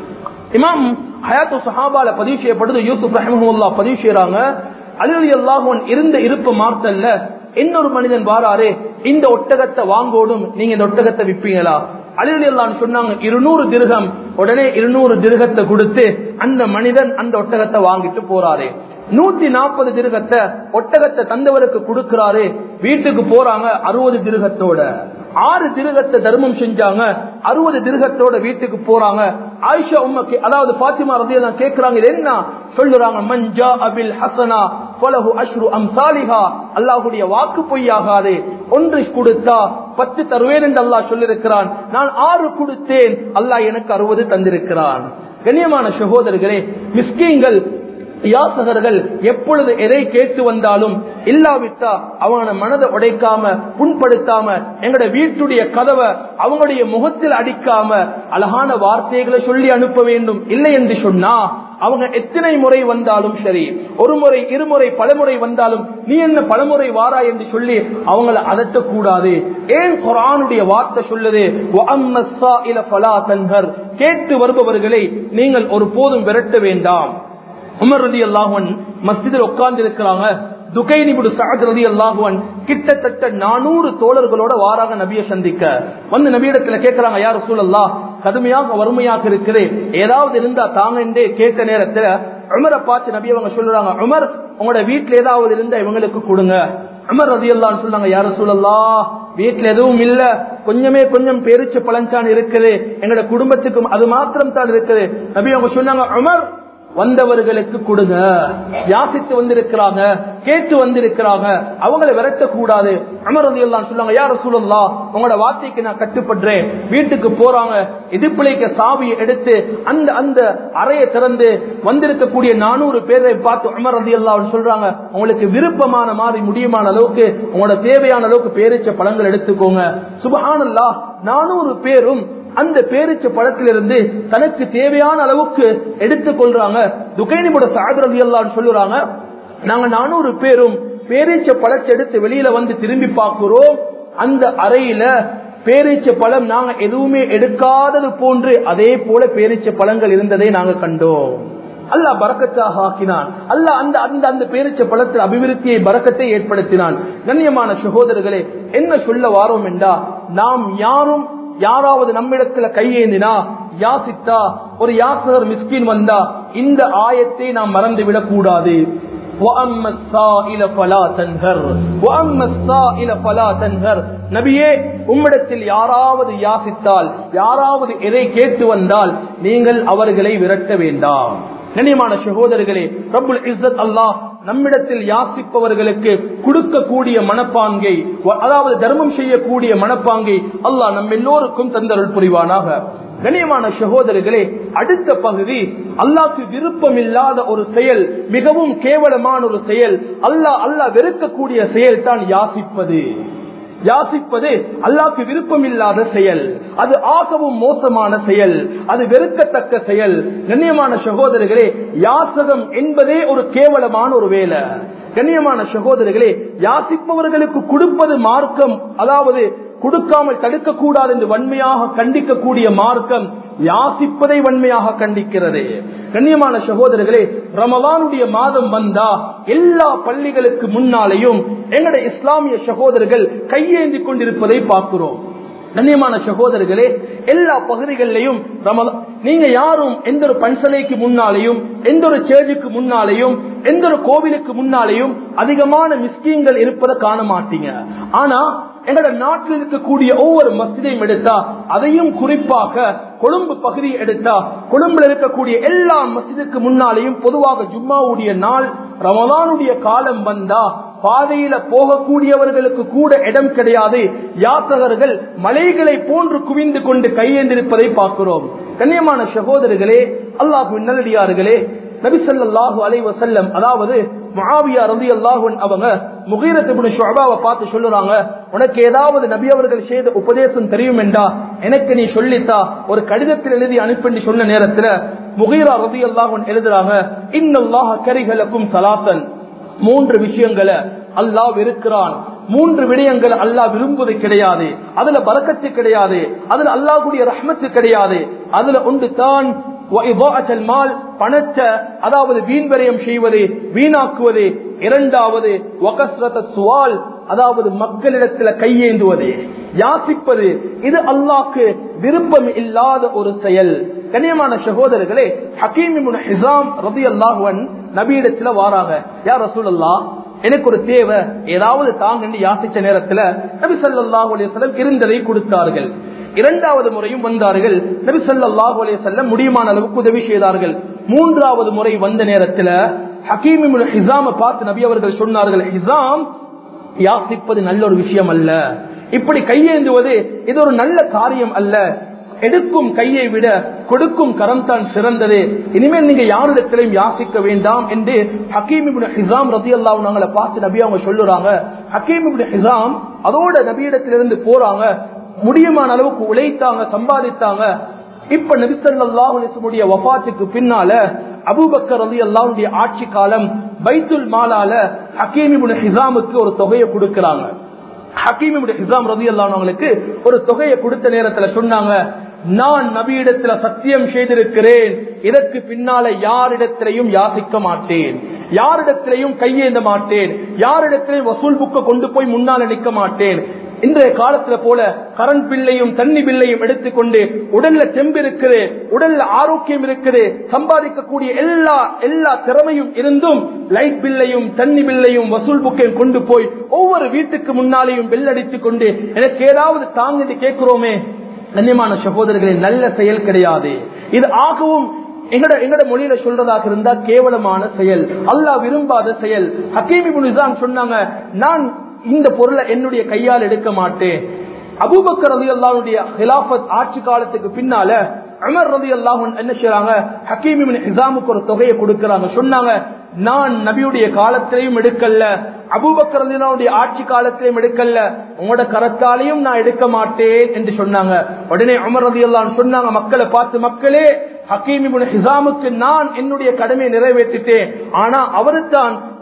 இமாம் ஹயாத்து ஸஹாபால பதிவு செய்யப்படுது, யூசுப் ரஹ்மஹுல்லாஹ் பதிவு செய்யறாங்க, அலி ரலியல்லாஹு அன்ஹு இருந்த இருப்பு மாத்தல்ல. இன்னொரு மனிதன் வாராரு, இந்த ஒட்டகத்தை வாங்கோடும், நீங்க இந்த ஒட்டகத்தை விப்பீங்களா? அலி ரலியல்லாஹு அன்ஹு சொன்னாங்க, இருநூறு திர்ஹம். உடனே இருநூறு திர்ஹத்தை கொடுத்து அந்த மனிதன் அந்த ஒட்டகத்தை வாங்கிட்டு போறாரு. நூத்தி நாற்பது திர்ஹத்தை ஒட்டகத்தை தந்தவருக்கு கொடுக்கிறாரு. வீட்டுக்கு போறாங்க அறுபது திர்ஹத்தோட. ஆறு திர்ஹத்தை தர்மம் செஞ்சாங்க, அறுபது திர்ஹத்தோட வீட்டுக்கு போறாங்க. ஆயிஷா உம்மா, அதாவது பாத்திமா ரலியல்லாஹு கேக்குறாங்க, இது என்ன? சொல்லுறாங்க, மன்ஜா அபில் ஹசனா ஃபலஹு அஷ்ரு அம்சாலிஹா. அல்லாஹ்வுடைய வாக்கு பொய்யாகாது. ஒன்று கொடுத்தா பத்து தருவேன் என்று அல்லாஹ் சொல்லியிருக்கிறான். நான் ஆறு கொடுத்தேன், அல்லாஹ் எனக்கு அறுபது தந்திருக்கிறான். கண்ணியமான சகோதரர்களே, மிஸ்கீன்கள் யாசகர்கள் எப்பொழுது எதை கேட்டு வந்தாலும் இல்லாவிட்டா அவங்க மனதை உடைக்காம புண்படுத்தாம எங்களுடைய வீட்டுடைய கதவை அவங்களுடைய முகத்தில் அடிக்காம அழகான வார்த்தைகளை சொல்லி அனுப்ப வேண்டும். இல்லை என்று சொன்னா அவங்க எத்தனை முறை வந்தாலும் சரி, ஒரு முறை இருமுறை பலமுறை வந்தாலும் நீ என்ன பலமுறை வாரா என்று சொல்லி அவங்களை அதட்டக்கூடாது. ஏன் குர்ஆனுடைய வார்த்தை சொல்லுது, கேட்டு வருபவர்களை நீங்கள் ஒரு போதும் விரட்ட வேண்டாம். உமர் ரலியல்லாஹு அன்ஹு மஸ்ஜிதில் உட்கார்ந்து இருக்கிறாங்க. துகைன் இப்னு சஅத் ரலியல்லாஹு அன்ஹு கிட்டத்தட்ட நானூறு தோழர்களோட வாராக நபியை சந்திக்க வந்து நபியிடத்துல கேட்கிறாங்க, யா ரசூலல்லாஹ், கடுமையாக வறுமையாக இருக்குது, ஏதாவது இருந்தா தாங்க என்று கேட்ட நேரத்துல உமரை பார்த்து நபி அவங்க சொல்றாங்க, உமர் உங்களோட வீட்டுல ஏதாவது இருந்தா இவங்களுக்கு கொடுங்க. உமர் ரலியல்லாஹு அன்ஹு சொன்னாங்க, யா ரசூலல்லாஹ், வீட்டுல எதுவும் இல்ல, கொஞ்சமே கொஞ்சம் பேரிச்ச பழஞ்சான் இருக்குது, எங்களோட குடும்பத்துக்கும் அது மாத்திரம் தான் இருக்குது. நபி அவங்க சொன்னாங்க, உமர் வந்தவர்களுக்கு கொடுங்க, யாசித்து வந்திருக்கிறாங்க, கேட்டு வந்திருக்கிறாங்க, அவங்களை விரட்ட கூடாது. உமர் ரலியல்லாஹு அன்ஹு சொன்னாங்க, யா ரசூலல்லாஹ், உங்களோட வார்த்தைக்கு நான் கட்டுப்படுறேன். வீட்டுக்கு போறாங்க, இடுப்பிலைக்கு சாவியை எடுத்து அந்த அந்த அறையை திறந்து வந்திருக்கக்கூடிய நானூறு பேரை பார்த்து உமர் ரலியல்லாஹு அன்ஹு சொல்றாங்க, உங்களுக்கு விருப்பமான மாதிரி முடியுமான அளவுக்கு உங்களோட தேவையான அளவுக்கு பேரிச்ச பழங்கள் எடுத்துக்கோங்க. சுப்ஹானல்லாஹ், நானூறு பேரும் அந்த பேரிச்ச பழத்திலிருந்து தனக்கு தேவையான அளவுக்கு எடுத்துக் கொள்றாங்க. துகைன் இப்னு சஅத் ரலியல்லாஹு அன்ஹு சொல்றாங்க, நாங்க நானூறு பேரும் பேரிச்ச பழத்தை எடுத்து வெளியில வந்து திரும்பி பார்க்கிறோம், அந்த அறையில பேரீச்ச பழம் நாங்க எதுவுமே எடுக்காதது போன்று அதே போல பேரீச்ச பழங்கள் இருந்ததை நாங்க கண்டோம். அல்லாஹ் பரக்கத்தாக ஆக்கினான். அல்லாஹ் அந்த அந்த அந்த பேரீச்ச பழத்தில் அபிவிருத்தியை பரக்கத்தை ஏற்படுத்தினான். கண்ணியமான சகோதரர்களே, என்ன சொல்ல வாரோம் என்றா, நாம் யாரும் யாராவது நம்மிடத்துல கையேந்தினா யாசித்தா ஒரு யாசகர் மிஸ்கின் வந்தா இந்த ஆயத்தை நாம் மறந்துவிடக் கூடாது. நபியே, உம்மிடத்தில் யாராவது யாசித்தால் யாராவது எதை கேட்டு வந்தால் நீங்கள் அவர்களை விரட்ட வேண்டாம். கண்ணியமான சகோதரர்களே, ரப்புல் இஸ்ஸத் அல்லாஹ் நம்மிடத்தில் யாசிப்பவர்களுக்கு கொடுக்கக்கூடிய மனப்பாங்கை, அதாவது தர்மம் செய்யக்கூடிய மனப்பாங்கை அல்லாஹ் நம்ம எல்லோருக்கும் தந்தருள் புரிவானாக. கண்ணியமான சகோதரர்களே, அடுத்த பகுதி அல்லாஹ்க்கு விருப்பம் இல்லாத ஒரு செயல், மிகவும் கேவலமான ஒரு செயல், அல்லாஹ் அல்லாஹ் வெறுக்கக்கூடிய செயல் தான் யாசிப்பது. யாசிப்பது அல்லாஹ்க்கு விருப்பம் இல்லாத செயல், அது ஆகவும் மோசமான செயல், அது வெறுக்கத்தக்க செயல். கண்ணியமான சகோதரர்களே, யாசகம் என்பதே ஒரு கேவலமான ஒரு வேலை. கண்ணியமான சகோதரர்களே, யாசிப்பவர்களுக்கு கொடுப்பது மார்க்கம், அதாவது கொடுக்காமல் தடுக்க கூடாது என்று வன்மையாக கண்டிக்கக்கூடிய மார்க்கம் யாசிப்பதை வன்மையாக கண்டிக்கிறது. கண்ணியமான சகோதரர்களே, ரமலானுடைய மாதம் வந்தா எல்லா பள்ளிகளுக்கு முன்னாலேயும் எங்களுடைய இஸ்லாமிய சகோதரர்கள் கையேந்தி கொண்டிருப்பதை பார்க்கிறோம். கண்ணியமான சகோதரர்களே, எல்லா பகுதிகளிலையும் ரமலான், நீங்க யாரும் எந்த ஒரு பன்சலைக்கு முன்னாலேயும் எந்த ஒரு சேர்ஜுக்கு முன்னாலேயும் எந்த ஒரு கோவிலுக்கு முன்னாலேயும் அதிகமான மிஸ்கீன்கள் இருப்பதை காண மாட்டீங்க. ஆனா எங்களோட நாட்டில் இருக்கக்கூடிய ஒவ்வொரு மஸ்ஜிதையும் எடுத்தா, அதையும் குறிப்பாக கொழும்பு பகுதியை எடுத்தா, கொழும்புல இருக்கக்கூடிய எல்லா மஸ்ஜிதுக்கு முன்னாலேயும் பொதுவாக ஜும்மாவுடைய நாள் ரமலானுடைய காலம் வந்தா பாதையில போகக்கூடியவர்களுக்கு கூட இடம் கிடையாது. யாசகர்கள் மலைகளை போன்று குவிந்து கொண்டு கையேந்திருப்பதை பார்க்கிறோம். கண்ணியமான சகோதரர்களே, அல்லாஹ்வின் நல்லடியார்களே, நபி ஸல்லல்லாஹு அலைஹி வஸல்லம், அதாவது முஆவியா ரலியல்லாஹு அன்ஹு அவங்க முகீரத் இப்னு ஷுஅபாவை பார்த்து சொல்லுறாங்க, உனக்கு ஏதாவது நபி அவர்கள் செய்த உபதேசம் தெரியும் என்றா எனக்கு நீ சொல்லித்தா, ஒரு கடிதத்தில் எழுதி அனுப்பி சொன்ன நேரத்தில் முகீரா ரலியல்லாஹு அன்ஹு எழுதுறாங்க, இன்னல்லாஹ கரிஹ லக்கும் ஸலாஸன், மூன்று விஷயங்களை அல்லாஹ் வெறுக்கிறான், மூன்று விடயங்கள் அல்லாஹ் விரும்புவது கிடையாது, அதுல பரக்கத்து கிடையாது, அதுல அல்லாஹ்வுடைய ரஹ்மத்து கிடையாது. அதுல ஒன்று தான் பணத்தை, அதாவது வீண்வரியம் செய்வது, வீணாக்குவது. இரண்டாவது சுவால், அதாவது மக்களிடத்தில் கையேந்துவது, யாசிப்பது. இது அல்லாஹ்க்கு விருப்பம் இல்லாத ஒரு செயல். கண்ணியமான சகோதரர்களே, ஹக்கீம் இப்னு ஹிஸாம் ரலியல்லாஹு அன்ஹு நபியிடத்துல வாராங்க, யா ரசூலல்லாஹ், எனக்கு ஒரு தேவை, ஏதாவது தாங்க யாசிச்ச நேரத்துல நபி ஸல்லல்லாஹு அலைஹி வஸல்லம் இருந்ததை கொடுத்தார்கள். இரண்டாவது முறையும் வந்தார்கள், நபி ஸல்லல்லாஹு அலைஹி வஸல்லம் முடியுமான அளவுக்கு உதவி செய்தார்கள். மூன்றாவது முறை வந்த நேரத்தில் ஹக்கீம் இப்னு ஹிஸாம் பார்த்து நபி அவர்கள் சொன்னார்கள், ஹிஸாம், யாசிப்பது நல்ல ஒரு விஷயம் அல்ல, இப்படி கையேந்துவது இது ஒரு நல்ல காரியம் அல்ல, எடுக்கும் கையை விட கொடுக்கும் கரம் தான் சிறந்தது, இனிமேல் நீங்க யாரிடத்திலையும் யாசிக்க வேண்டாம் என்று ஹக்கீம் இப்னு ஹிஸாம் ரலியல்லாஹு அன்ஹு அவங்களை பார்த்து நபி அவங்க சொல்லுறாங்க. ஹக்கீம் இப்னு ஹிஸாம் அதோட நபியிடத்திலிருந்து போறாங்க, முடியுமான அளவுக்கு உழைத்தாங்க, சம்பாதித்தாங்க. இப்ப நபி ஸல்லல்லாஹு அலைஹி வஸல்லம் வஃபாத்துக்கு பின்னால அபூபக்கர் ரலியல்லாஹு அன்ஹு ஆட்சி காலம், பைத்துல் மாலால ஹக்கீம் இப்னு ஹிஸாமுக்கு ஒரு தொகையை கொடுக்கறாங்க. ஹக்கீம் இப்னு ஹிஸாம் ரலியல்லாஹு அன்ஹு அவங்களுக்கு ஒரு தொகையை கொடுத்த நேரத்துல சொன்னாங்க, நான் நபியிடத்துல சத்தியம் செய்திருக்கிறேன், இதற்கு பின்னால யாரிடத்திலையும் யாசிக்க மாட்டேன், யாரிடத்திலையும் கையேந்த மாட்டேன், யாரிடத்திலையும் வசூல் புக்க கொண்டு போய் முன்னால நிற்க மாட்டேன். இன்றைய காலத்துல போல கரண்ட் பில்லையும் தண்ணி பில்லையும் எடுத்துக்கொண்டு உடல்ல தெம்பு இருக்குது, உடல்ல ஆரோக்கியம் இருக்குது, சம்பாதிக்கக்கூடிய எல்லா எல்லா திறமையும் இருந்தும் லைட் பில்லையும் தண்ணி பில்லையும் வசூல் புக்கையும் கொண்டு போய் ஒவ்வொரு வீட்டுக்கு முன்னாலேயும் பில் அடித்துக் கொண்டு எனக்கு ஏதாவது தாங்க கேட்கிறோமே, கண்ணியமான சகோதரர்களே, நல்ல செயல் கிடையாது. இது ஆகவும் எங்கட எங்கட மொழியில சொல்றதாக இருந்தா கேவலமான செயல், அல்லாஹ் விரும்பாத செயல். ஹக்கீம் இப்னு ஹிஸாம் சொன்னாங்க, நான் இந்த பொருளை என்னுடைய கையால் எடுக்க மாட்டேன். அபூபக்கர் ரலியல்லாஹு அன்ஹு ஹிலாஃபத் ஆட்சி காலத்துக்கு பின்னால உமர் ரலியல்லாஹு அன்ஹு என்ன செய்றாங்க, ஹக்கீம் இப்னு ஹிஸாமுக்கு ஒரு தொகையை கொடுக்கறாங்க. சொன்னாங்க, நான் நபியுடைய காலத்திலையும் எடுக்கல, அபூபக்கர் ரலியல்லாஹு அன்ஹு ஆட்சி காலத்திலையும் எடுக்கல, உங்களோட கரத்தாலையும் நான் எடுக்க மாட்டேன் என்று சொன்னாங்க. உடனே உமர் ரலியல்லாஹு அன்ஹு சொன்னாங்க, மக்களை பார்த்து, மக்களே, ஹக்கீம் இப்னு ஹிஸாமுக்கு நான் என்னுடைய கடமையை நிறைவேற்றிட்டேன், ஆனா அவரு தான்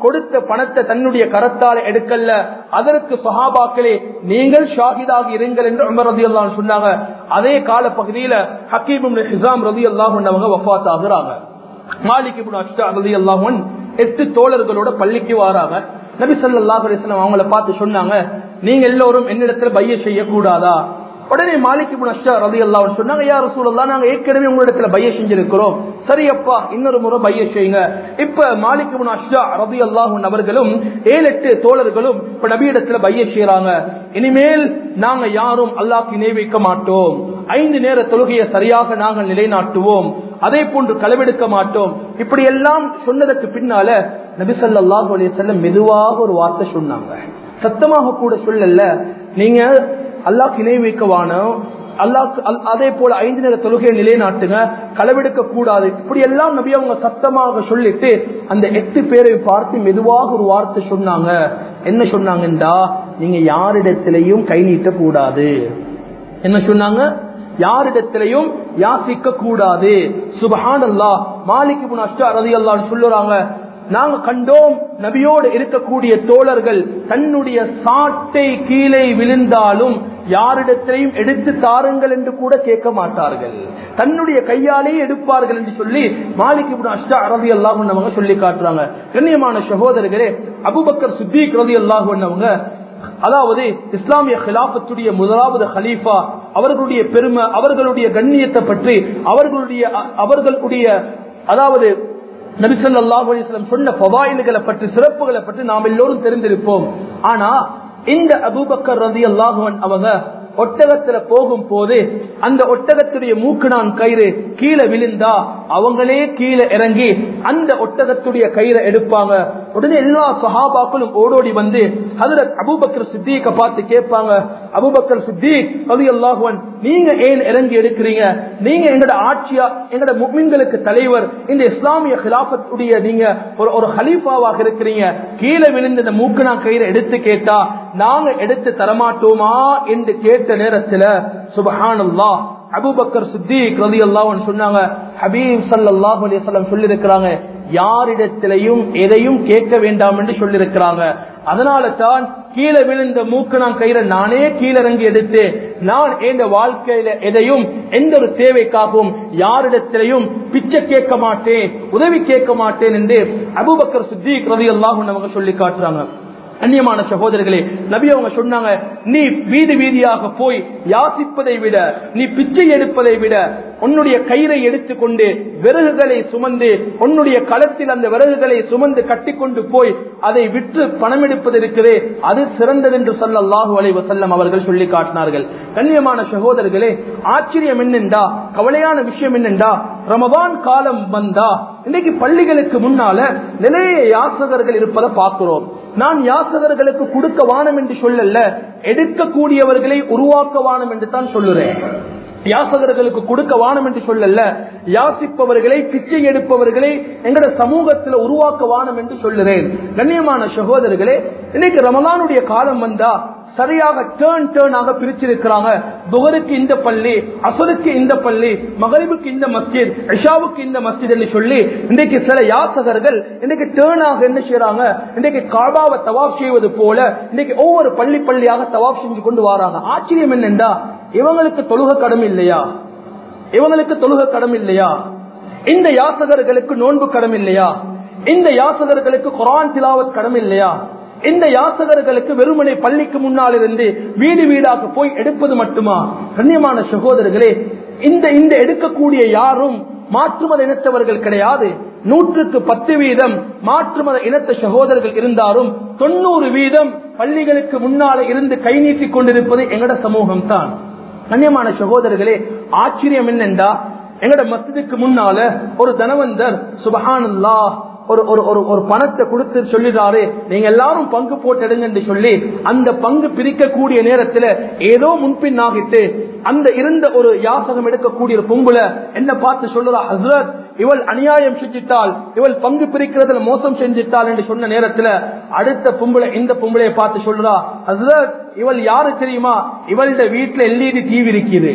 கொடுத்த பணத்தை தன்னுடைய கரத்தால் எடுக்கல, அதற்கு சஹாபாக்களே நீங்கள் ஷாஹிதாக இருங்கள் என்று உமர் ரலியல்லாஹு அன்ஹு சொன்னாங்க. அதே கால பகுதியில ஹக்கீம் இப்னு ஹிஸாம் ரலியல்லாஹு அன்ஹு அவங்க வஃபாத் ஆகுறாங்க. மாலிக் இப்னு அஷ்தா ரலியல்லாஹு அன்ஹு எட்டு தோழர்களோட பள்ளிக்கு வராங்க. நபி ஸல்லல்லாஹு அலைஹி வஸல்லம் அவங்கள பார்த்து சொன்னாங்க, நீங்க எல்லோரும் என்னிடத்துல பைய செய்ய கூடாதா? உடனே மாலிக் இப்னு அஷ்தா ரலியல்லாஹு அன்ஹு சொன்னாங்க, யா ரசூலல்லாஹ் நாங்க ஏற்கனவே உங்களிடத்துல பைய செஞ்சிருக்கிறோம், சரி அப்பா இன்னொரு முறை பைய செய்யுங்க. இப்ப மாலிக் இப்னு அஷ்தா ரலியல்லாஹு அன்ஹு அவர்களும் ஏழு எட்டு தோழர்களும் இப்ப நபியிடத்துல பைய செய்யறாங்க, இனிமேல் நாங்க யாரும் அல்லாஹ்க்கு இணை வைக்க மாட்டோம், ஐந்து நேர தொழுகையை சரியாக நாங்கள் நிலைநாட்டுவோம், அதே போன்று களவெடுக்க மாட்டோம். இப்படி எல்லாம் சொன்னதற்கு பின்னால நபி ஸல்லல்லாஹு அலைஹி வஸல்லம் மெதுவாக ஒரு வார்த்தை சொன்னாங்க, சத்தமாக கூட சொல்லல, நீங்க அல்லாஹ்க்கு இணை வைக்கவானோ, அல்லாஹ் அதே போல ஐந்து நேர தொழுகையை நிலைநாட்டுங்க, களவெடுக்க கூடாது. இப்படி எல்லாம் நபி அவங்க சத்தமாக சொல்லிட்டு அந்த எட்டு பேரை பார்த்து மெதுவாக ஒரு வார்த்தை சொன்னாங்க. என்ன சொன்னாங்கன்றா, நீங்க யாரிடத்திலையும் கை நீட்ட கூடாது. என்ன சொன்னாங்க? யாரிடத்திலையும் யாசிக்க கூடாது. சுப்ஹானல்லாஹ். மாலிக் இப்னு அஷ்தா ரலியல்லாஹு அன்ஹு சொல்றாங்க, நாங்க கண்டோம் நபியோடு இருக்கக்கூடிய தோழர்கள் தன்னுடைய சாட்டை கீழே விழுந்தாலும் யாரிடத்திலையும் எடுத்து தாருங்கள் என்று கூட கேட்க மாட்டார்கள், தன்னுடைய கையாலேயே எடுப்பார்கள் என்று சொல்லி மாலிக் இப்னு அஷ்தா ரலியல்லாஹு அன்ஹு அவங்க சொல்லி காட்டுறாங்க. கண்ணியமான சகோதரர்களே, அபூபக்கர் சித்திக் ரலியல்லாஹு அன்ஹு அவங்க, அதாவது இஸ்லாமிய கிலாபத்துடைய முதலாவது ஹலீஃபா, அவர்களுடைய பெருமை, அவர்களுடைய கண்ணியத்தை பற்றி, அவர்களுடைய அவர்களுடைய அதாவது நபி ஸல்லல்லாஹு அலைஹி வஸல்லம் சொன்ன ஃபவாயில்களை பற்றி, சிறப்புகளை பற்றி நாம் எல்லோரும் தெரிந்திருப்போம். ஆனா இந்த அபூபக்கர் ரலியல்லாஹு அன்ஹு அவங்க ஒட்டகத்துல போகும் போது அந்த ஒட்டகத்துடைய மூக்குநான் கயிறு கீழே விழுந்தா அவங்களே கீழே இறங்கி அந்த ஒட்டகத்துடைய கயிறை எடுப்பாங்க. உடனே எல்லா சஹாபாக்களும் ஓடோடி வந்து ஹஜ்ரத் அபூபக்கர் சித்திக பார்த்து கேட்பாங்க, அபூபக்கர் சித்திக் ரலியல்லாஹு அன்ஹு நீங்க ஏன் இறங்கி எடுக்கிறீங்க? நீங்க எங்கட ஆட்சியா, எங்கட முஃமின்களுக்கு தலைவர், இந்த இஸ்லாமிய கிலாபத்துடைய நீங்க ஒரு ஒரு ஹலீஃபாவாக இருக்கிறீங்க, கீழே விழுந்த இந்த மூக்குநான் கயிறை எடுத்து கேட்டா நாங்க எடுத்து தரமாட்டோமா என்று கேட்ட நேரத்தில் சுப்ஹானல்லாஹ் அபூபக்கர் சித்திக் ரலியல்லாஹு அன்ஹு சொன்னாங்க, ஹபீப் ஸல்லல்லாஹு அலைஹி வஸல்லம் சொல்லி இருக்கிறாங்க, யாரிடத்திலையும் எதையும் கேட்க வேண்டாம் என்று சொல்லி இருக்கிறாங்க. அதனால தான் கீழே விழுந்த மூக்கு நான் கயிறை நானே கீழிறங்கி எடுத்து நான் என் வாழ்க்கையில எதையும் எந்த ஒரு தேவைக்காகவும் யாரிடத்திலையும் பிச்சை கேட்க மாட்டேன், உதவி கேட்க மாட்டேன் என்று அபூபக்கர் சித்திக் ரலியல்லாஹு அன்ஹு அவங்க சொல்லி காட்டுறாங்க. அந்நியமான சகோதரர்களே, நபி அவங்க சொன்னாங்க, நீ வீதி வீதியாக போய் யாசிப்பதை விட, நீ பிச்சை எடுப்பதை விட உன்னுடைய கயிறை எடுத்துக்கொண்டு விறகுகளை சுமந்து உன்னுடைய களத்தில் அந்த விறகுகளை சுமந்து கட்டிக்கொண்டு போய் அதை விற்று பணம் எடுப்பது இருக்கிறே அது சிறந்தது என்று ஸல்லல்லாஹு அலைஹி வஸல்லம் அவர்கள் சொல்லி காட்டினார்கள். கண்ணியமான சகோதரர்களே, ஆச்சரியம் என்னென்றா, கவலையான விஷயம் என்னென்றா, ரமதான் காலம் வந்தா இன்னைக்கு பள்ளிகளுக்கு முன்னால நிறைய யாசகர்கள் இருப்பதை பார்க்கிறோம். நான் யாசகர்களுக்கு கொடுக்க வானம் என்று சொல்லல, எடுக்கக்கூடியவர்களை உருவாக்க வானம் என்று தான் சொல்லுறேன். யாசகர்களுக்கு கொடுக்க வானம் என்று சொல்லல, யாசிப்பவர்களை பிச்சை எடுப்பவர்களை எங்கட சமூகத்தில் உருவாக்க வானம் என்று சொல்லுறேன். கண்ணியமான சகோதரர்களே, இன்னைக்கு ரமலானுடைய காலம் வந்தா சரியாக டேர்ன் டேர்ன் ஆக பிரிச்சிருக்கிறாங்க. துஹருக்கு இந்த பள்ளி, அஸ்ருக்கு இந்த பள்ளி, மகரிபுக்கு இந்த மஸ்ஜித், இஷாவுக்கு இந்த மஸ்ஜித் என்று சொல்லி இன்றைக்கு சில யாசகர்கள் இன்னைக்கு டேர்ன் ஆக என்ன செய்யறாங்க, இன்றைக்கு காபாவை தவாப் செய்வது போல இன்னைக்கு ஒவ்வொரு பள்ளி பள்ளியாக தவாப் செஞ்சு கொண்டு வராங்க. ஆச்சரியம் என்னென்றா, இவங்களுக்கு தொழுக கடமை இல்லையா? இவங்களுக்கு தொழுக கடமை இல்லையா? இந்த யாசகர்களுக்கு நோன்பு கடமை இல்லையா? இந்த யாசகர்களுக்கு குர்ஆன் திலாவத் கடமை இல்லையா? இந்த யாசகர்களுக்கு வெறுமனை பள்ளிக்கு முன்னால் இருந்து வீடு வீடாக போய் எடுப்பது மட்டுமா? கண்ணியமான சகோதரர்களே, இந்த இந்த எடுக்கக்கூடிய யாரும் மாற்று மத இனத்தவர்கள் கிடையாது. நூற்றுக்கு பத்து வீதம் மாற்று மத இனத்த சகோதரர்கள் இருந்தாலும் தொண்ணூறு வீதம் பள்ளிகளுக்கு முன்னால இருந்து கை நீட்டிக் கொண்டிருப்பது எங்கட சமூகம் தான். கண்ணியமான சகோதரர்களே, ஆச்சரியம் என்னென்றா, எங்கட மஸ்ஜிதுக்கு முன்னால ஒரு தனவந்தர் சுப்ஹானல்லாஹ் ஒரு ஒரு ஒரு பணத்தை கொடுத்து சொல்லிடாரு, நீங்க எல்லாரும் பங்கு போட்டு எடுங்க என்று சொல்லி அந்த பங்கு பிரிக்கக்கூடிய நேரத்தில் ஏதோ முன்பின் ஆகிட்டு அந்த இருந்த ஒரு யாசகம் எடுக்கக்கூடிய ஒரு பொம்புல என்ன பார்த்து சொல்லுறா, ஹஸ்ரத் இவள் அநியாயம் செஞ்சிட்டால், இவள் பங்கு பிரிக்கிறதுல மோசம் செஞ்சிட்டால் என்று சொன்ன நேரத்தில் அடுத்த பொம்புல இந்த பொம்பளையை பார்த்து சொல்லுறா, ஹஸ்ரத் இவள் யாரு தெரியுமா, இவளுடைய வீட்டுல எல்இடி டிவி இருக்குது,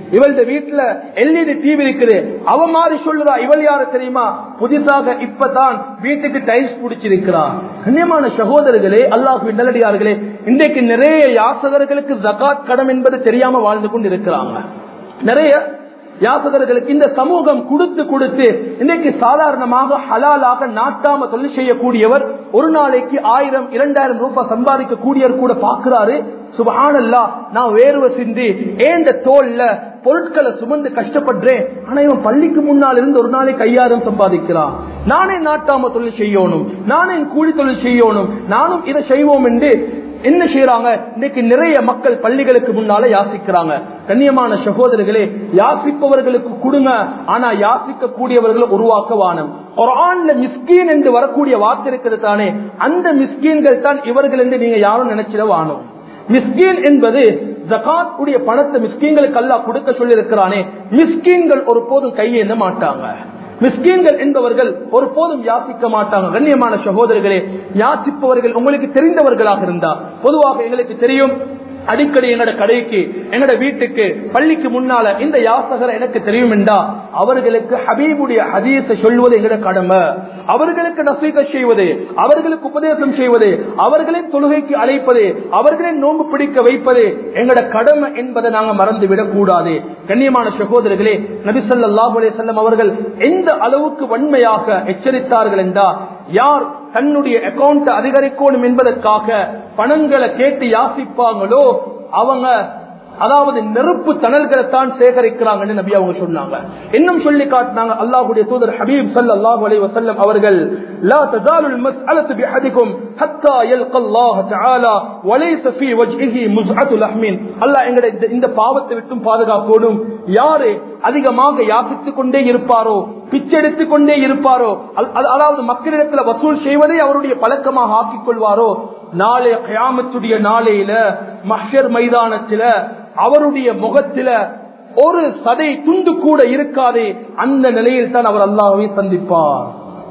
இவளோட வீட்டுல எல்இடி டிவி இருக்குது. அவ மாதிரி சொல்லுறா. இவள் யாரு தெரியுமா? புதிதாக இப்பதான் வீட்டுக்கு டைல்ஸ் பிடிச்சிருக்கிறா. கண்ணியமான சகோதரர்களே, அல்லாஹ்வின் நல்லடியார்களே, இன்றைக்கு நிறைய யாசகர்களுக்கு ஜகாத் கடன் என்பது தெரியாம வாழ்ந்து கொண்டு இருக்கிறாங்க. நிறைய யாசகர்களுக்கு இந்த சமூகம் கொடுத்து கொடுத்து இன்னைக்கு சாதாரணமாக ஹலாலாக நாட்டாம தொழில் செய்யக்கூடியவர் ஒரு நாளைக்கு ஆயிரம் இரண்டாயிரம் ரூபாய் சம்பாதிக்க கூடியவர் கூட பாக்குறாரு. சுப்ஹானல்லாஹ், நான் வேர்வை சிந்தி ஏண்ட தோல்ல பொருட்களை சுமந்து கஷ்டப்படுறேன். ஆனா இவன் பள்ளிக்கு முன்னால் இருந்து ஒரு நாளைக்கு ஐயாயிரம் சம்பாதிக்கிறான். நானே நாட்டாம தொழில் செய்யணும், நானே கூலி தொழில் செய்யணும், நானும் இதை செய்வோம் என்று என்ன செய்யறாங்க? இன்னைக்கு நிறைய மக்கள் பள்ளிகளுக்கு முன்னால யாசிக்கிறாங்க. கண்ணியமான சகோதரர்களே, யாசிப்பவர்களுக்கு கொடுங்க, ஆனா யாசிக்க கூடியவர்களை உருவாக்க வானம். குர்ஆன்ல மிஸ்கீன் என்று வரக்கூடிய வார்த்தை இருக்கிறது தானே, அந்த மிஸ்கீன்கள் தான் இவர்கள் என்று நீங்க யாரும் நினைச்சிட வானம். மிஸ்கீன் என்பது ஜகாத் உடைய பணத்தை மிஸ்கீன்களுக்கு அல்லாஹ் கொடுக்க சொல்லி இருக்கிறானே, மிஸ்கீன்கள் ஒரு போதும் கையேந்த மாட்டாங்க. மிஸ்கீன்கள் என்பவர்கள் ஒரு போதும் யாசிக்க மாட்டாங்க. கண்ணியமான சகோதரர்களே, யாசிப்பவர்கள் உங்களுக்கு தெரிந்தவர்களாக இருந்தா, பொதுவாக எங்களுக்கு தெரியும், அடிக்கடி எங்கட கடைக்கு எங்கட வீட்டுக்கு பள்ளிக்கு முன்னால இந்த யாசகர் எனக்கு தெரியும் என்றா அவர்களுக்கு ஹபீபுடைய ஹதீஸை சொல்வது எங்கட கடமை. அவர்களுக்கு நசீகா செய்வது, அவர்களுக்கு உபதேசம் செய்வது, அவர்களின் தொழுகைக்கு அழைப்பது, அவர்களின் நோன்பு பிடிக்க வைப்பது எங்கட கடமை என்பதை நாங்க மறந்து விடக் கூடாது. கண்ணியமான சகோதரர்களே, நபி ஸல்லல்லாஹு அலைஹி வஸல்லம் அவர்கள் எந்த அளவுக்கு வன்மையாக எச்சரித்தார்கள் என்றா, யார் தன்னுடைய அக்கவுண்ட் அதிகரிக்கணும் என்பதற்காக பணங்களை கேட்டு யாசிப்பாங்களோ அவங்க அதாவது நெருப்பு தணல்களை தான் சேகரிக்கிறாங்கன்னு நபி அவங்க சொன்னாங்க. இன்னும் சொல்லி காட்டினாங்க அல்லாஹ்வுடைய தூதர் ஹபீப் ஸல்லல்லாஹு அலைஹி வஸல்லம் அவர்கள், லா தஸாலுல் மஸ்அலத்து பிஹதிக்கும் ஹத்தா யல்கல்லாஹு தஆலா வலைஸ ஃபீ வஜ்ஹிஹி முஸ்அத்து லஹ்மின். அல்லாஹ் எங்களை இந்த பாவத்தை விட்டும் பாதுகாக்கணும். யாரு அதிகமாக யாசித்துக் கொண்டே இருப்பாரோ, பிச்செடுத்துக் கொண்டே இருப்பாரோ, அதாவது மக்களிடத்தில் வசூல் செய்வதை அவருடைய பழக்கமாக ஆக்கிக் கொள்வாரோ, நாளைய கியாமத்துடைய நாளையில மஹ்ஷர் மைதானத்தில அவருடைய முகத்தில ஒரு சதை துண்டு கூட இருக்காதே. அந்த நிலையில் தான் அவர் அல்லாஹ்வை சந்திப்பார்.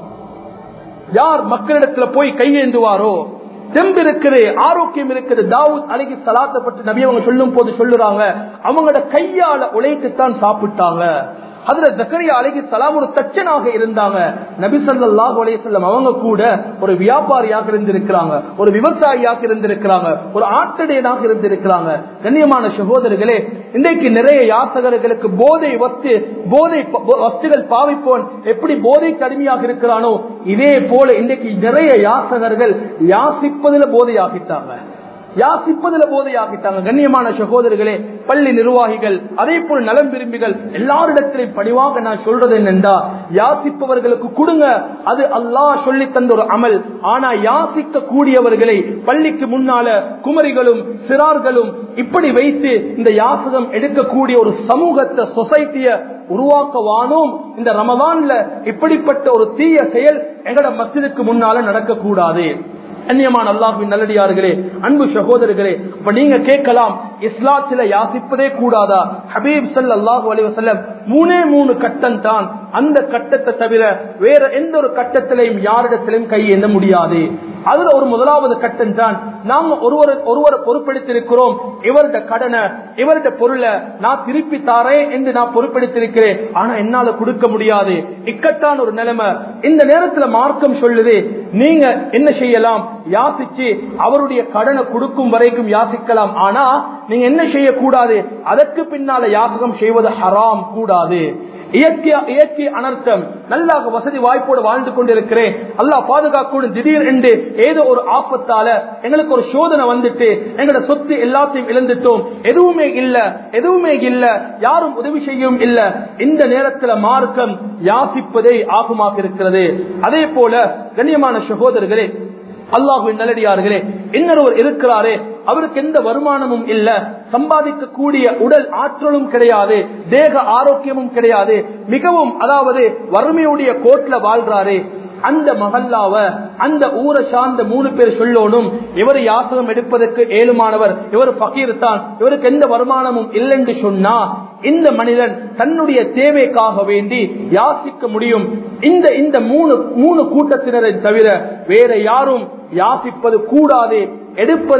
யார் மக்களிடத்தில் போய் கையேந்துவாரோ, தெம்பு இருக்குது, ஆரோக்கியம் இருக்குது. தாவூத் அலைஹி ஸலாத்தை பற்றி நபி அவங்க சொல்லும் போது சொல்லுறாங்க, அவங்களோட கையால உழைத்துத்தான் சாப்பிட்டாங்க. ஹஜ்ரத் ஜக்கரியா அலைஹிஸ்ஸலாம் ஒரு தச்சனாக இருந்தாங்க. நபி ஸல்லல்லாஹு அலைஹி வஸல்லம் அவங்க கூட ஒரு வியாபாரியாக இருந்திருக்கிறாங்க, ஒரு விவசாயியாக இருந்திருக்கிறாங்க, ஒரு ஆட்டடையனாக இருந்திருக்கிறாங்க. கண்ணியமான சகோதரர்களே, இன்றைக்கு நிறைய யாசகர்களுக்கு போதை வஸ்து போதை வஸ்துகள் பாவிப்போன் எப்படி போதை கடுமையாக இருக்கிறானோ, இதே போல இன்றைக்கு நிறைய யாசகர்கள் யாசிப்பதில் போதையாகிட்டாங்க, யாசிப்பதில் போதையாகிட்டாங்க. கண்ணியமான சகோதரர்களே, பள்ளி நிர்வாகிகள் அதே போல் நலம் விரும்பிகள் எல்லாரிடத்திலும் பணிவாக நான் சொல்றது என்னென்றா, யாசிப்பவர்களுக்கு கொடுங்க, அது அல்லாஹ் சொல்லி தந்த ஒரு அமல். ஆனா யாசிக்க கூடியவர்களை பள்ளிக்கு முன்னால குமரிகளும் சிறார்களும் இப்படி வைத்து இந்த யாசகம் எடுக்கக்கூடிய ஒரு சமூகத்தை, சொசைட்டிய உருவாக்கவானோம். இந்த ரமதான்ல இப்படிப்பட்ட ஒரு தீய செயல் எங்கட மஸ்ஜிதுக்கு முன்னால நடக்க கூடாது. அந்நியமான அல்லாஹ்வின் நல்லடியார்களே, அன்பு சகோதரர்களே, அப்ப நீங்க கேட்கலாம், இஸ்லாத்தில யாசிப்பதே கூடாதா? ஹபீப் ஸல்லல்லாஹு அலைஹி வஸல்லம் மூணே மூணு கட்டம் தான், அந்த கட்டத்தை தவிர வேற எந்த ஒரு கட்டத்திலையும் யாரிடத்திலையும் கையேந்த முடியாது. அதுல ஒரு முதலாவது கட்டம் தான், நாம ஒருவர் ஒருவரை பொறுப்பெடுத்திருக்கிறோம், இவருடைய கடனை இவருடைய பொருளை நான் திருப்பி தாரேன் என்று நான் பொறுப்பெடுத்திருக்கிறேன், ஆனா என்னால கொடுக்க முடியாது, இக்கட்டான ஒரு நிலைமை. இந்த நேரத்துல மார்க்கம் சொல்லுது, நீங்க என்ன செய்யலாம்? யாசிச்சு அவருடைய கடனை கொடுக்கும் வரைக்கும் யாசிக்கலாம். ஆனா நீங்க என்ன செய்யக்கூடாது? அதற்கு பின்னால யாசகம் செய்வது ஹராம், கூடாது. இயற்கை இயற்கை அனர்த்தம், நல்லாக வசதி வாய்ப்போடு வாழ்ந்து கொண்டிருக்கிறேன், அல்லாஹ் பாதுகாக்கணும், திடீர் என்று ஏதோ ஒரு ஆபத்தால எங்களுக்கு ஒரு சோதனை வந்துட்டு எங்களோட சொத்து எல்லாத்தையும் இழந்துட்டோம், எதுவுமே இல்ல எதுவுமே இல்ல யாரும் உதவி செய்யவும் இல்ல. இந்த நேரத்தில் மார்க்கம் யாசிப்பதை ஆகுமாக இருக்கிறது. அதே போல கண்ணியமான சகோதரர்களே, அல்லாஹ்வின் நல்லடியார்களே, இன்னொருவர் இருக்கிறாரே, அவருக்கு எந்த வருமானமும் இல்ல, சம்பாதிக்க கூடிய உடல் ஆற்றலும் கிடையாது, தேக ஆரோக்கியமும் கிடையாது, மிகவும் அதாவது வறுமையுடைய கோட்ல வாழ்றாரு. அந்த மஹல்லாவ அந்த ஊரை சார்ந்த மூணு பேர் சொல்லணும், இவர் யாசகம் எடுப்பதற்கு ஏழுமானவர், இவர் பகீர் தான், இவருக்கு எந்த வருமானமும் இல்லைன்னு சொன்னா இந்த மனிதன் தன்னுடைய தேவைக்காக வேண்டி யாசிக்க முடியும். இந்த இந்த மூணு மூணு கூட்டத்தினரை தவிர வேற யாரும் யாசிப்பது கூடாது, எடுப்பது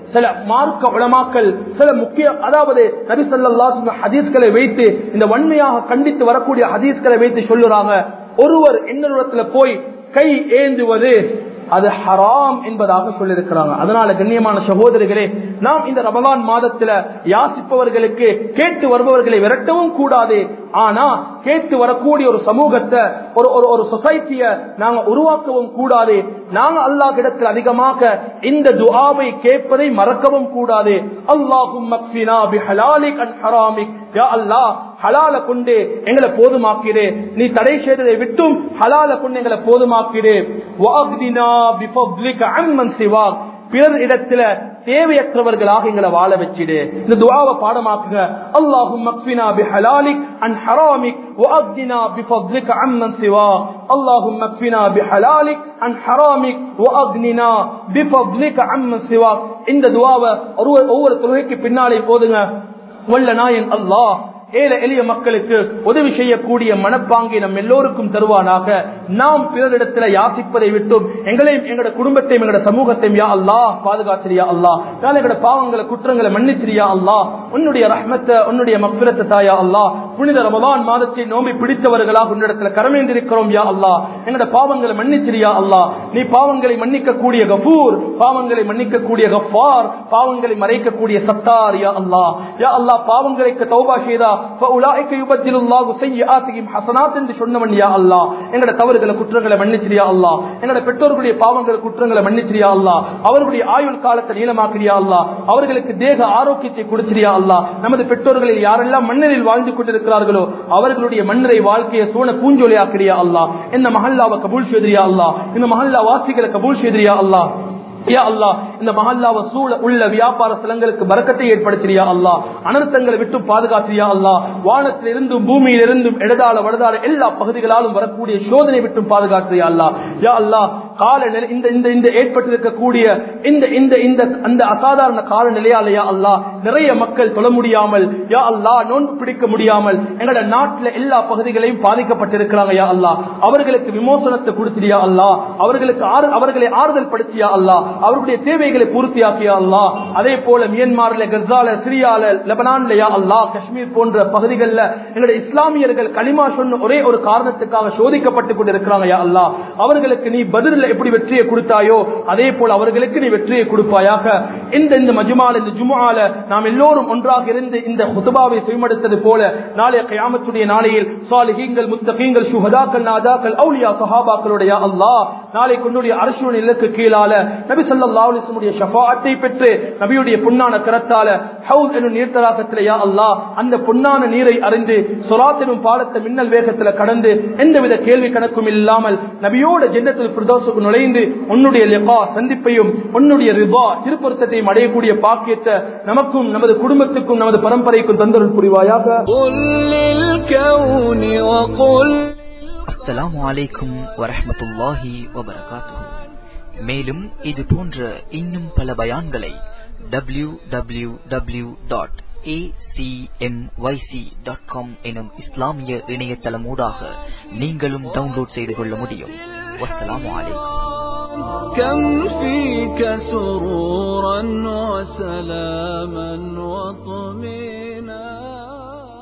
சில மார்க்க உலமாக்கள் சில முக்கிய அதாவது நபி ஸல்லல்லாஹு அலைஹி வஸல்லம் ஹதீஸ்களை வைத்து இந்த வன்மையாக கண்டித்து வரக்கூடிய ஹதீஸ்களை வைத்து சொல்லுறாங்க, ஒருவர் இன்னொருவத்துல போய் கை ஏந்துவது அது ஹராம் என்பதாக சொல்லியிருக்கிறாங்க. அதனால கண்ணியமான சகோதரிகளே, நாம் இந்த ரமலான் மாதத்துல யாசிப்பவர்களுக்கு கேட்டு வருபவர்களை விரட்டவும் கூடாது. ஆனா கேட்டு வரக்கூடிய ஒரு சமூகத்தை ஒரு ஒரு சொசைட்டிய நாங்க உருவாக்கவும் கூடாது. நாங்க அல்லாஹ் இடத்தில் அதிகமாக இந்த துஆவை கேட்பதை மறக்கவும் கூடாது. அல்லாஹும்ம க்ஃபினா பிஹலாலிக் அன் ஹராமிக், யா அல்லாஹ் ஹலால கொண்டு எங்களை போதுமாக்கிடு, நீ தடை செய்ததை விட்டும் ஹலால கொண்டு எங்களை போதுமாக்கிடு. வஅக்தினா பிஃபத்லிக அம்மன் சிவாக், பிறர் இடத்துல தேவையற்றவர்களாக எங்களை வாழ வச்சிடு. இந்த துஆவை பாடமாக்குங்க. அல்லாஹும்ம க்ஃபினா பிஹலாலிக் அன் ஹராமிக் வஅக்தினா பிஃபத்லிக அம்மன் சிவாக். அல்லாஹும்ம க்ஃபினா பிஹலாலிக் அன் ஹராமிக் வஅக்னினா பிஃபத்லிக அம்மன் சிவாக். இந்த துஆவை ஒவ்வொரு தொழுகைக்கு பின்னாலே போதுங்க. வல்ல நாயன் அல்லாஹ் ஏழை எளிய மக்களுக்கு உதவி செய்யக்கூடிய மனப்பாங்கை நம் எல்லோருக்கும் தருவானாக. நாம் பிறரிடத்துல யாசிப்பதை விட்டும் எங்களையும் எங்களோட குடும்பத்தையும் எங்களோட சமூகத்தையும் யா அல்லாஹ் பாதுகாத்திரியா அல்லாஹ். எங்களோட பாவங்களை குற்றங்களை மன்னிச்சிரியா அல்லாஹ். உன்னுடைய ரஹ்மத்தை உன்னுடைய மக்ஃபிரத்தை தாயா அல்லாஹ். புனித ரமலான் மாதத்தை நோம்பி பிடித்தவர்களாக உன்னிடத்துல கரமேந்திருக்கிறோம் யா அல்லாஹ். எங்களோட பாவங்களை மன்னிச்சிரியா அல்லாஹ். நீ பாவங்களை மன்னிக்க கூடிய கஃபூர், பாவங்களை மன்னிக்க கூடிய கஃபார், பாவங்களை மறைக்கக்கூடிய சத்தார் யா அல்லாஹ். யா அல்லாஹ் பாவங்களுக்கு தௌபா செய்தா فاولئك يبدل الله سيئاتهم حسنات என்று சொன்னவன் யா அல்லாஹ். எங்கட தவறுகளை குற்றங்களை மன்னிச்சிரியா அல்லாஹ். எங்கட பெற்றோர்களுடைய பாவங்களை குற்றங்களை மன்னிச்சிரியா அல்லாஹ். அவர்களுடைய ஆயுள் காலத்தை நீளமாக்கிறியா அல்லாஹ். அவர்களுக்கு தேக ஆரோக்கியத்தை கொடுத்திரியா அல்லாஹ். நமது பெற்றோர்களில் யாரெல்லாம் மண்ணரில் வாழ்ந்து கொண்டிருக்கிறார்களோ அவர்களுடைய மண்ணரை வாழ்க்கையை சூன பூஞ்சொலியாக்கிறியா அல்லாஹ். இந்த மஹல்லாவை கபூல் செய்திரியா அல்லாஹ். இந்த மஹல்லா வாசிகளை கபூல் செய்திரியா அல்லாஹ். யா அல்லாஹ் இந்த மஹல்லாவை சூழ உள்ள வியாபார ஸ்தலங்களுக்கு பரக்கத்தை ஏற்படுத்தியா அல்லாஹ். அனர்த்தங்களை விட்டு பாதுகாத்தியா அல்லாஹ். வானத்திலிருந்தும் பூமியிலிருந்தும் இடதால வடதால எல்லா பகுதிகளாலும் வரக்கூடிய சோதனை விட்டு பாதுகாத்தியா அல்லாஹ். யா அல்லாஹ் கால இந்த இந்த இந்த ஏற்பட்டிருக்கக்கூடிய இந்த இந்த இந்த அந்த அசாதாரண கால நிலையாலையா அல்லாஹ் நிறைய மக்கள் தொழ முடியாமல் யா அல்லாஹ் நோன்பு பிடிக்க முடியாமல் எங்களோட நாட்டில் எல்லா பகுதிகளையும் பாதிக்கப்பட்டிருக்கிறாங்க யா அல்லாஹ். அவர்களுக்கு விமோசனத்தை கொடுத்தியா அல்லாஹ். அவர்களுக்கு அவர்களை ஆறுதல் படுத்தியா அல்லாஹ். அவருடைய தேவைகளை பூர்த்தியாக்கியா அல்லாஹ். அதே போல மியன்மார்ல, கர்சால, சிரியால, லெபனான்ல யா அல்லாஹ், காஷ்மீர் போன்ற பகுதிகளில் எங்களுடைய இஸ்லாமியர்கள் களிமா சொன்ன ஒரே ஒரு காரணத்துக்காக சோதிக்கப்பட்டுக் கொண்டிருக்கிறாங்க யா அல்லாஹ். அவர்களுக்கு நீ பதில் எப்படி வெற்றியை கொடுத்தாயோ அதே போல அவர்களுக்கு நீ வெற்றியை கொடுப்பாயாக. இந்த இந்த மஜ்மால இந்த ஜும்ஆல நாம் எல்லோரும் ஒன்றாக இருந்து இந்த குத்பாவை செய்மடுத்தது போல நாளைய கியாமத்துடைய நாளையில் சாலிஹீன்கள், முத்தகீன்கள், சுஹதாக்கள், நாதாக்கள், அவுலியா, சஹாபாக்களுடைய அல்லாஹ் நாளை உன்னுடைய அர்ஷுவின் இலக்கு கீழால நபி ஸல்லல்லாஹு அலைஹி வஸல்லம் உடைய ஷஃபாஅத்தை பெற்று நபியுடைய பொன்னான கரத்தால ஹவுஸ் எனும் நீர்த்தடாகத்திலே யா அல்லாஹ் அந்த பொன்னான நீரை அறிந்து ஸலாத் எனும் பாலத்தை மின்னல் வேகத்துல கடந்து எந்தவித கேள்வி கணக்கும் இல்லாமல் நபியோட ஜன்னத்துல் ஃபிர்தௌஸுக்கு நுழைந்து உன்னுடைய லிகா சந்திப்பையும் உன்னுடைய ரிதா திருப்பொருத்தத்தையும் அடையக்கூடிய பாக்கியத்தை நமக்கும் நமது குடும்பத்துக்கும் நமது பரம்பரைக்கும் தந்தருள் புரிவாயாக. அஸ்ஸலாமு அலைக்கும் வரஹ்மத்துல்லாஹி வபரகாத்துஹு. மேலும் இது போன்ற இன்னும் பல பயான்களை W W W dot A C M Y C dot com எனும் இஸ்லாமிய இணையதளம் ஊடாக நீங்களும் டவுன்லோட் செய்து கொள்ள முடியும். வஸ்ஸலாமு அலைக்கும். كم فيك سرورا وسلاما وطمئنا